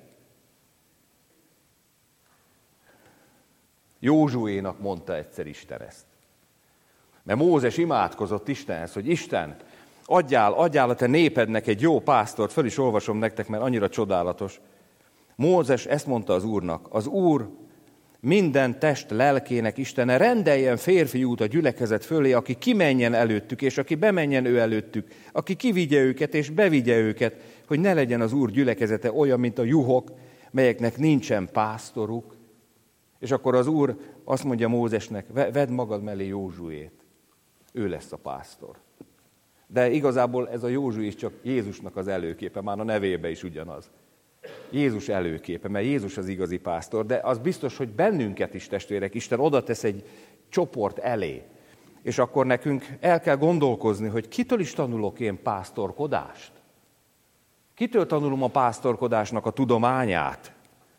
Józsuénak mondta egyszer Isten ezt. Mert Mózes imádkozott Istenhez, hogy Isten, adjál, adjál a te népednek egy jó pásztort, föl is olvasom nektek, mert annyira csodálatos. Mózes ezt mondta az Úrnak, az Úr minden test lelkének Istene rendeljen férfiút a gyülekezet fölé, aki kimenjen előttük, és aki bemenjen ő előttük, aki kivigye őket, és bevigye őket, hogy ne legyen az Úr gyülekezete olyan, mint a juhok, melyeknek nincsen pásztoruk. És akkor az Úr azt mondja Mózesnek, vedd magad mellé Józsuét, ő lesz a pásztor. De igazából ez a Józsu is csak Jézusnak az előképe, már a nevébe is ugyanaz. Jézus előképe, mert Jézus az igazi pásztor, de az biztos, hogy bennünket is, testvérek, Isten oda tesz egy csoport elé, és akkor nekünk el kell gondolkozni, hogy kitől is tanulok én pásztorkodást? Kitől tanulom a pásztorkodásnak a tudományát?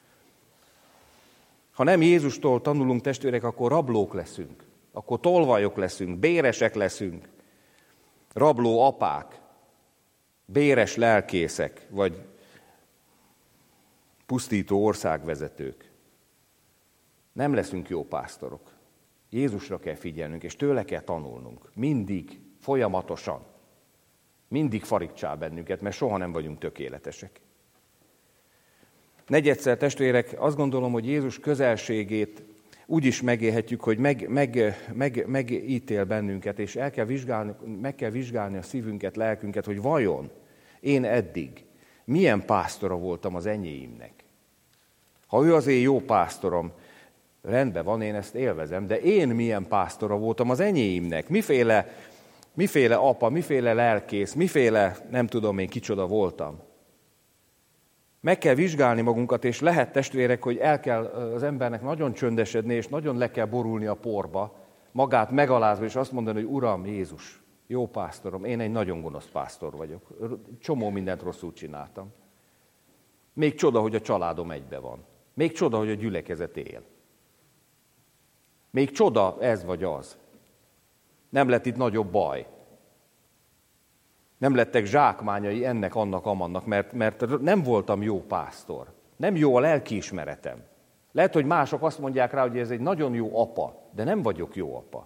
Ha nem Jézustól tanulunk, testvérek, akkor rablók leszünk, akkor tolvajok leszünk, béresek leszünk, rabló apák, béres lelkészek, vagy pusztító országvezetők. Nem leszünk jó pásztorok. Jézusra kell figyelnünk, és tőle kell tanulnunk. Mindig, folyamatosan. Mindig farigcsál bennünket, mert soha nem vagyunk tökéletesek. Negyedszer, testvérek, azt gondolom, hogy Jézus közelségét úgy is megélhetjük, hogy meg, meg, meg, megítél bennünket, és el kell vizsgálni, meg kell vizsgálni a szívünket, lelkünket, hogy vajon én eddig milyen pásztora voltam az enyéimnek. Ha ő az én jó pásztorom, rendben van, én ezt élvezem, de én milyen pásztora voltam az enyéimnek? Miféle, miféle apa, miféle lelkész, miféle nem tudom én kicsoda voltam? Meg kell vizsgálni magunkat, és lehet, testvérek, hogy el kell az embernek nagyon csöndesedni, és nagyon le kell borulni a porba, magát megalázva, és azt mondani, hogy Uram, Jézus, jó pásztorom, én egy nagyon gonosz pásztor vagyok. Csomó mindent rosszul csináltam. Még csoda, hogy a családom egybe van. Még csoda, hogy a gyülekezet él. Még csoda ez vagy az. Nem lett itt nagyobb baj. Nem lettek zsákmányai ennek, annak, amannak, mert, mert nem voltam jó pásztor. Nem jó a lelkiismeretem. Lehet, hogy mások azt mondják rá, hogy ez egy nagyon jó apa, de nem vagyok jó apa.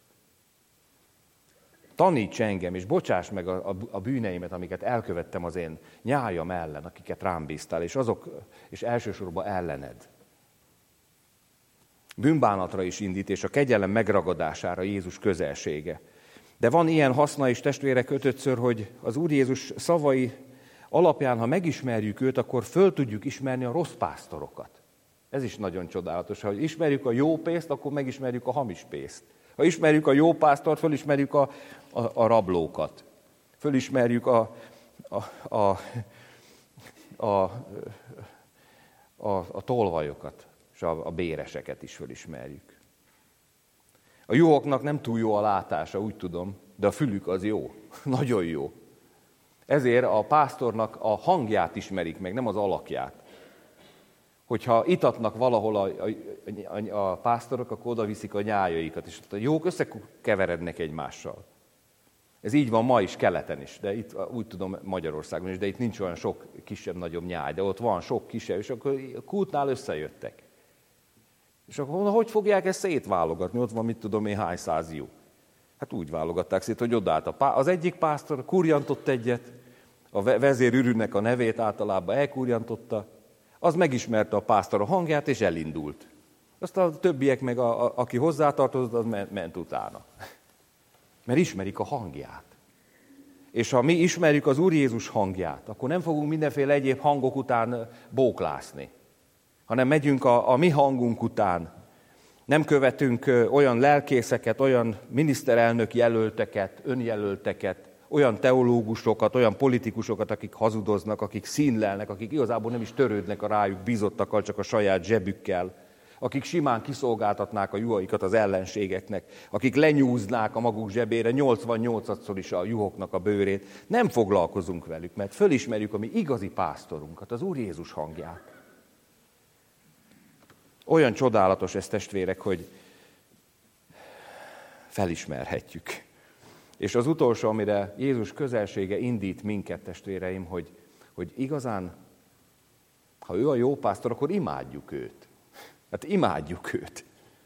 Taníts engem, és bocsáss meg a, a, a bűneimet, amiket elkövettem az én nyájam ellen, akiket rám bíztál, és azok, és elsősorban ellened. Bűnbánatra is indít, és a kegyelem megragadására Jézus közelsége. De van ilyen haszna is, testvérek, ötödször, hogy az Úr Jézus szavai alapján, ha megismerjük őt, akkor föl tudjuk ismerni a rossz pásztorokat. Ez is nagyon csodálatos. Ha ismerjük a jó pészt, akkor megismerjük a hamis pészt. Ha ismerjük a jó pásztort, fölismerjük a, a, a rablókat. Fölismerjük a, a, a, a, a, a tolvajokat, és a, a béreseket is fölismerjük. A juhoknak nem túl jó a látása, úgy tudom, de a fülük az jó, nagyon jó. Ezért a pásztornak a hangját ismerik meg, nem az alakját. Hogyha itatnak valahol a, a, a, a pásztorok, akkor oda viszik a nyájaikat, és a jók összekeverednek egymással. Ez így van ma is, keleten is, de itt úgy tudom Magyarországon is, de itt nincs olyan sok kisebb-nagyobb nyáj, de ott van sok kisebb, és akkor a kútnál összejöttek. És akkor hogy fogják ezt szétválogatni? Ott van, mit tudom én, hány száz jó. Hát úgy válogatták szét, hogy odállt az egyik pásztor, kurjantott egyet, a vezér ürűnek a nevét általában elkurjantotta, az megismerte a pásztor a hangját, és elindult. Aztán a többiek meg, a, a, aki hozzátartozott, az ment, ment utána. Mert ismerik a hangját. És ha mi ismerjük az Úr Jézus hangját, akkor nem fogunk mindenféle egyéb hangok után bóklászni, hanem megyünk a, a mi hangunk után. Nem követünk olyan lelkészeket, olyan miniszterelnök jelölteket, önjelölteket, olyan teológusokat, olyan politikusokat, akik hazudoznak, akik színlelnek, akik igazából nem is törődnek a rájuk bízottakkal, csak a saját zsebükkel, akik simán kiszolgáltatnák a juhaikat az ellenségeknek, akik lenyúznák a maguk zsebére nyolcvannyolcszor is a juhoknak a bőrét. Nem foglalkozunk velük, mert fölismerjük a mi igazi pásztorunkat, az Úr Jézus hangját. Olyan csodálatos ez, testvérek, hogy felismerhetjük. És az utolsó, amire Jézus közelsége indít minket, testvéreim, hogy, hogy igazán, ha ő a jó pásztor, akkor imádjuk őt. Hát imádjuk őt.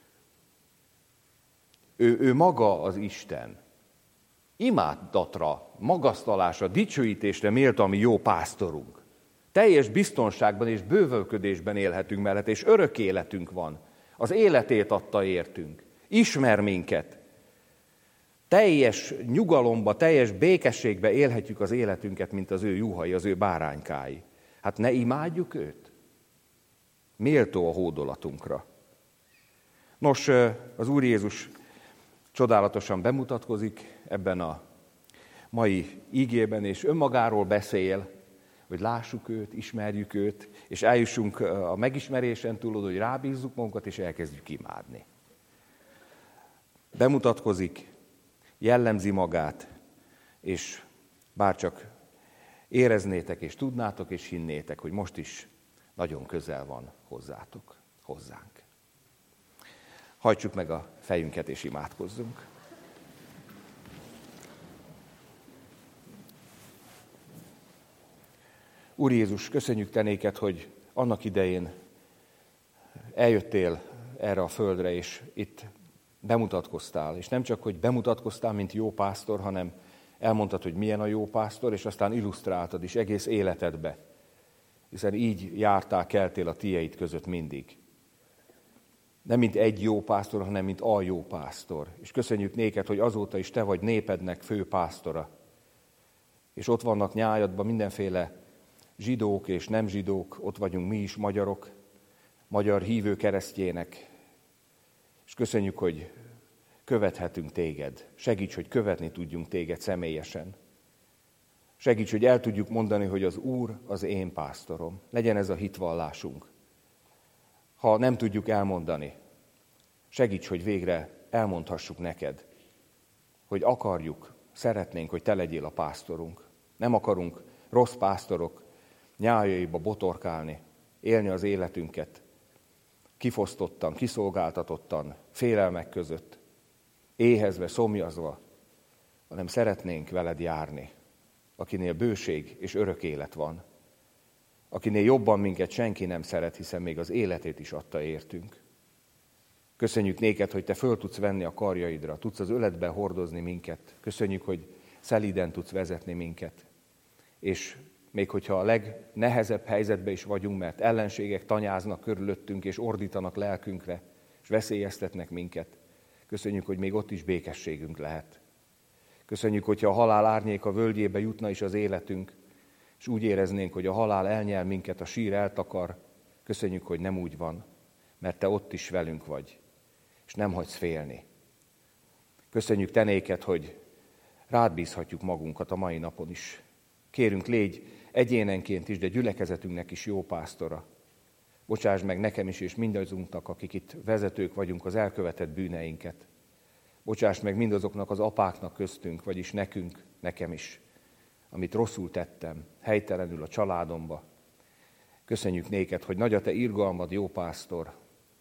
Ő, ő maga az Isten. Imádatra, magasztalásra, dicsőítésre méltó a mi jó pásztorunk. Teljes biztonságban és bővölködésben élhetünk mellett, és örök életünk van. Az életét adta értünk. Ismer minket. Teljes nyugalomba, teljes békességbe élhetjük az életünket, mint az ő juhai, az ő báránykái. Hát ne imádjuk őt? Méltó a hódolatunkra. Nos, az Úr Jézus csodálatosan bemutatkozik ebben a mai ígében, és önmagáról beszél, hogy lássuk őt, ismerjük őt, és eljussunk a megismerésen túl, hogy rábízzuk magunkat, és elkezdjük imádni. Bemutatkozik, jellemzi magát, és bárcsak éreznétek, és tudnátok, és hinnétek, hogy most is nagyon közel van hozzátok, hozzánk. Hajtsuk meg a fejünket, és imádkozzunk. Úr Jézus, köszönjük te néked, hogy annak idején eljöttél erre a földre, és itt bemutatkoztál. És nem csak, hogy bemutatkoztál, mint jó pásztor, hanem elmondtad, hogy milyen a jó pásztor, és aztán illusztráltad is egész életedbe. Hiszen így jártál, keltél a tieid között mindig. Nem mint egy jó pásztor, hanem mint a jó pásztor. És köszönjük néked, hogy azóta is te vagy népednek fő pásztora. És ott vannak nyájadban mindenféle zsidók és nem zsidók, ott vagyunk mi is magyarok, magyar hívő keresztjének. És köszönjük, hogy követhetünk téged. Segíts, hogy követni tudjunk téged személyesen. Segíts, hogy el tudjuk mondani, hogy az Úr az én pásztorom. Legyen ez a hitvallásunk. Ha nem tudjuk elmondani, segíts, hogy végre elmondhassuk neked, hogy akarjuk, szeretnénk, hogy te legyél a pásztorunk. Nem akarunk rossz pásztorok nyájaiba botorkálni, élni az életünket, kifosztottan, kiszolgáltatottan, félelmek között, éhezve, szomjazva, hanem szeretnénk veled járni, akinél bőség és örök élet van, akinél jobban minket senki nem szeret, hiszen még az életét is adta értünk. Köszönjük néked, hogy te föl tudsz venni a karjaidra, tudsz az öletbe hordozni minket. Köszönjük, hogy szelíden tudsz vezetni minket. És még hogyha a legnehezebb helyzetben is vagyunk, mert ellenségek tanyáznak körülöttünk, és ordítanak lelkünkre, és veszélyeztetnek minket, köszönjük, hogy még ott is békességünk lehet. Köszönjük, hogyha a halál árnyéka völgyébe jutna is az életünk, és úgy éreznénk, hogy a halál elnyel minket, a sír eltakar. Köszönjük, hogy nem úgy van, mert te ott is velünk vagy, és nem hagysz félni. Köszönjük te néked, hogy rád bízhatjuk magunkat a mai napon is. Kérünk, légy egyénenként is, de gyülekezetünknek is jó pásztora. Bocsáss meg nekem is, és mindazunknak, akik itt vezetők vagyunk, az elkövetett bűneinket. Bocsáss meg mindazoknak az apáknak köztünk, vagyis nekünk, nekem is, amit rosszul tettem, helytelenül a családomba. Köszönjük néked, hogy nagy a te irgalmad, jó pásztor,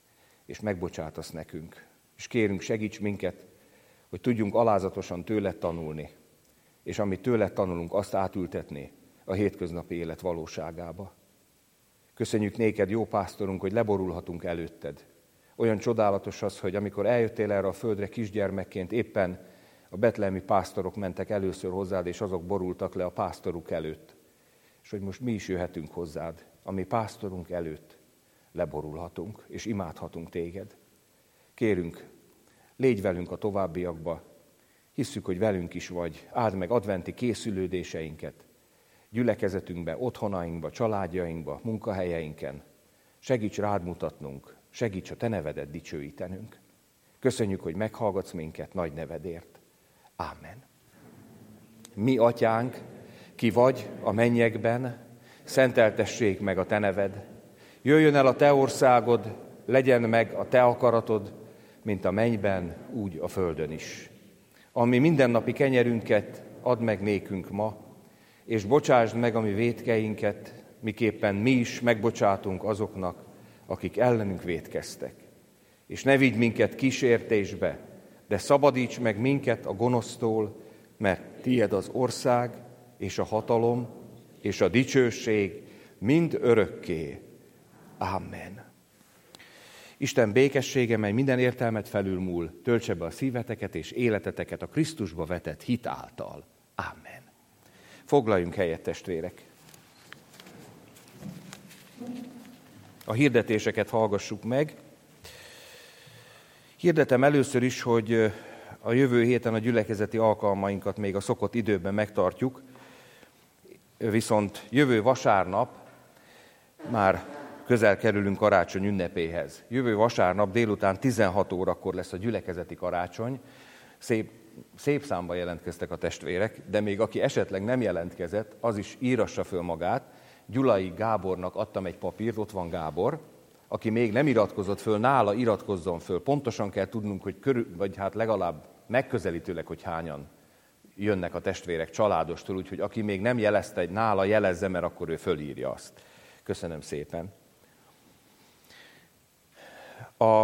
és megbocsátasz nekünk. És kérünk, segíts minket, hogy tudjunk alázatosan tőled tanulni, és amit tőled tanulunk, azt átültetni a hétköznapi élet valóságába. Köszönjük néked, jó pásztorunk, hogy leborulhatunk előtted. Olyan csodálatos az, hogy amikor eljöttél erre a földre kisgyermekként, éppen a betlehemi pásztorok mentek először hozzád, és azok borultak le a pásztoruk előtt. És hogy most mi is jöhetünk hozzád, ami pásztorunk előtt leborulhatunk, és imádhatunk téged. Kérünk, légy velünk a továbbiakba, hisszük, hogy velünk is vagy, áld meg adventi készülődéseinket, gyülekezetünkbe, otthonainkba, családjainkba, munkahelyeinken. Segíts rád mutatnunk, segíts a te nevedet dicsőítenünk. Köszönjük, hogy meghallgatsz minket nagy nevedért. Ámen. Mi atyánk, ki vagy a mennyekben, szenteltessék meg a te neved. Jöjjön el a te országod, legyen meg a te akaratod, mint a mennyben, úgy a földön is. Ami mindennapi kenyerünket add meg nékünk ma, és bocsásd meg a mi vétkeinket, miképpen mi is megbocsátunk azoknak, akik ellenünk vétkeztek. És ne vigy minket kísértésbe, de szabadíts meg minket a gonosztól, mert tied az ország, és a hatalom, és a dicsőség mind örökké. Amen. Isten békessége, mely minden értelmet felülmúl, töltse be a szíveteket és életeteket a Krisztusba vetett hit által. Amen. Foglaljunk helyet, testvérek. A hirdetéseket hallgassuk meg. Hirdetem először is, hogy a jövő héten a gyülekezeti alkalmainkat még a szokott időben megtartjuk, viszont jövő vasárnap már közel kerülünk karácsony ünnepéhez. Jövő vasárnap délután tizenhat órakor lesz a gyülekezeti karácsony. Szép, szép számban jelentkeztek a testvérek, de még aki esetleg nem jelentkezett, az is írassa föl magát. Gyulai Gábornak adtam egy papírt, ott van Gábor. Aki még nem iratkozott föl, nála iratkozzon föl. Pontosan kell tudnunk, hogy körül, vagy hát legalább megközelítőleg, hogy hányan jönnek a testvérek családostól, úgyhogy aki még nem jelezte, egy nála jelezze, mert akkor ő fölírja azt. Köszönöm szépen. A,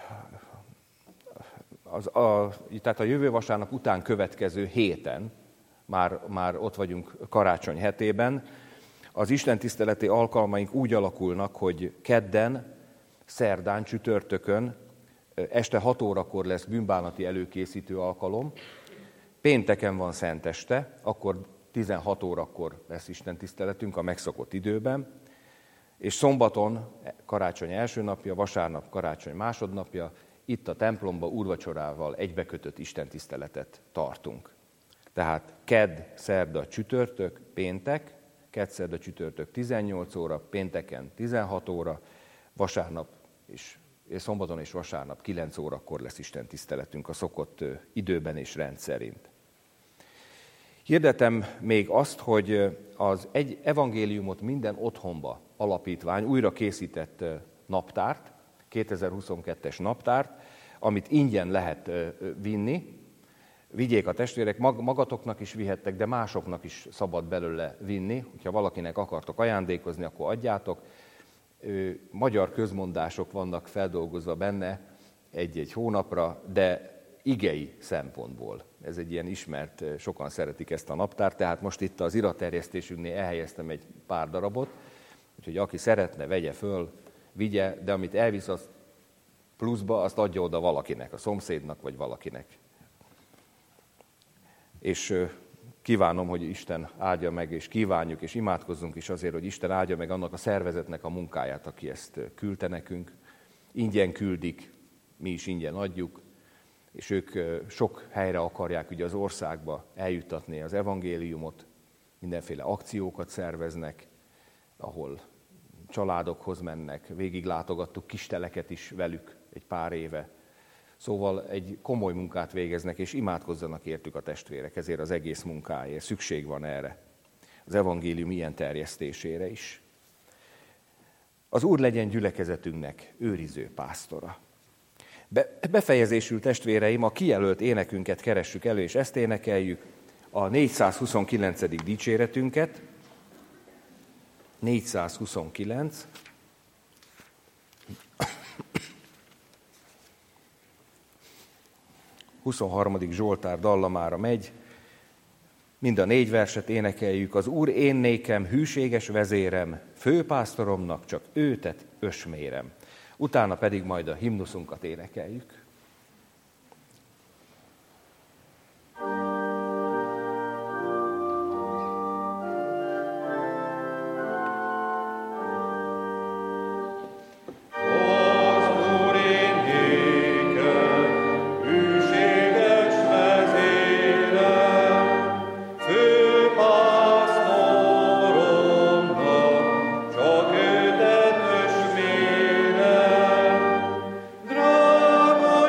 az, a, tehát a jövő vasárnap után következő héten, már, már ott vagyunk karácsony hetében, az istentiszteleti alkalmaink úgy alakulnak, hogy kedden, szerdán, csütörtökön, este hat órakor lesz bűnbánati előkészítő alkalom, pénteken van szenteste, akkor tizenhat órakor lesz istentiszteletünk a megszokott időben, és szombaton, karácsony első napja, vasárnap karácsony másodnapja, itt a templomba úrvacsorával egybekötött istentiszteletet tartunk. Tehát kedd, szerda, csütörtök, péntek, kedd, szerda, csütörtök tizennyolc óra, pénteken tizenhat óra, vasárnap és, és szombaton és vasárnap kilenc órakor lesz istentiszteletünk a szokott időben és rendszerint. Hirdetem még azt, hogy az egy evangéliumot minden otthonba alapítvány újra készített naptárt, kétezer-huszonkettes naptárt, amit ingyen lehet vinni. Vigyék a testvérek, magatoknak is vihettek, de másoknak is szabad belőle vinni. Ha valakinek akartok ajándékozni, akkor adjátok. Magyar közmondások vannak feldolgozva benne egy-egy hónapra, de igei szempontból. Ez egy ilyen ismert, sokan szeretik ezt a naptárt, tehát most itt az iratterjesztésünknél elhelyeztem egy pár darabot, úgyhogy aki szeretne, vegye föl, vigye, de amit elvisz az pluszba, azt adja oda valakinek, a szomszédnak vagy valakinek. És kívánom, hogy Isten áldja meg, és kívánjuk, és imádkozzunk is azért, hogy Isten áldja meg annak a szervezetnek a munkáját, aki ezt küldte nekünk. Ingyen küldik, mi is ingyen adjuk, és ők sok helyre akarják ugye az országba eljuttatni az evangéliumot, mindenféle akciókat szerveznek, ahol családokhoz mennek, végiglátogattuk kisteleket is velük egy pár éve. Szóval egy komoly munkát végeznek, és imádkozzanak értük a testvérek, ezért az egész munkáért. Szükség van erre, az evangélium ilyen terjesztésére is. Az Úr legyen gyülekezetünknek őriző pásztora. Be, befejezésül testvéreim, a kijelölt énekünket keressük elő, és ezt énekeljük, a négyszázhuszonkilencedik dicséretünket, négyszázhuszonkilenc. huszonharmadik Zsoltár dallamára megy, mind a négy verset énekeljük. Az Úr én nékem hűséges vezérem, főpásztoromnak csak őtet ösmérem. Utána pedig majd a himnuszunkat énekeljük. Drága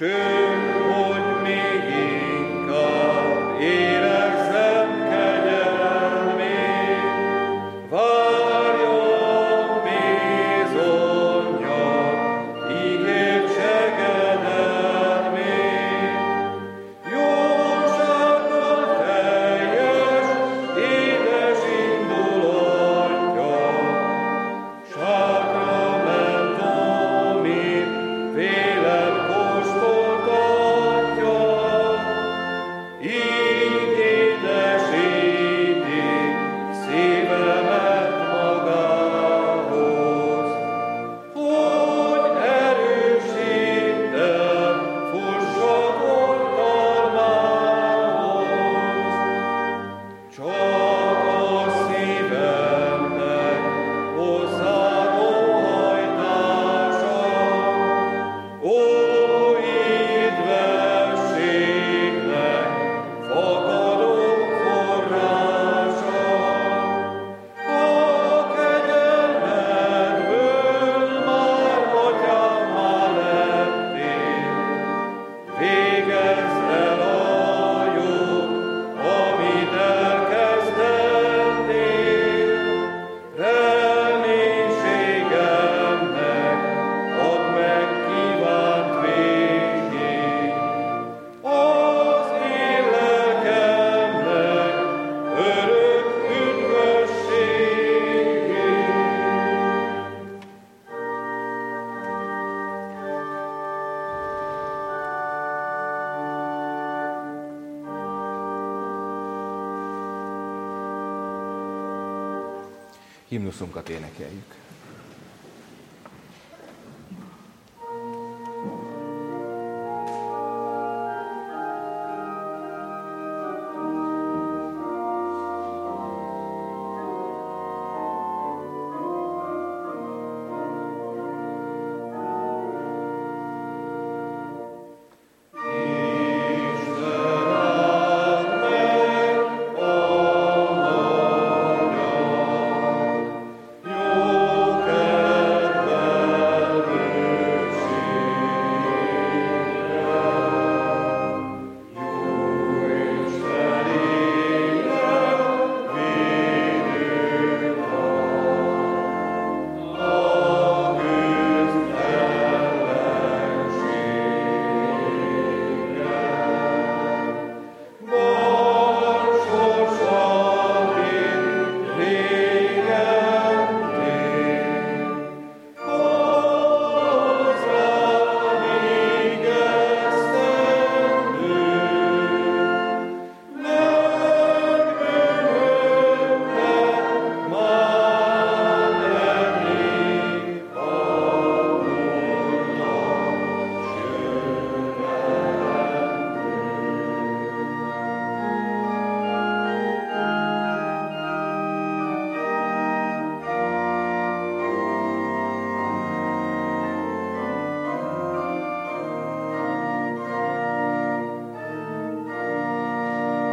Himnuszunkat énekeljük.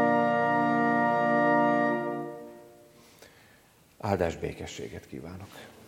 Áldás békességet kívánok!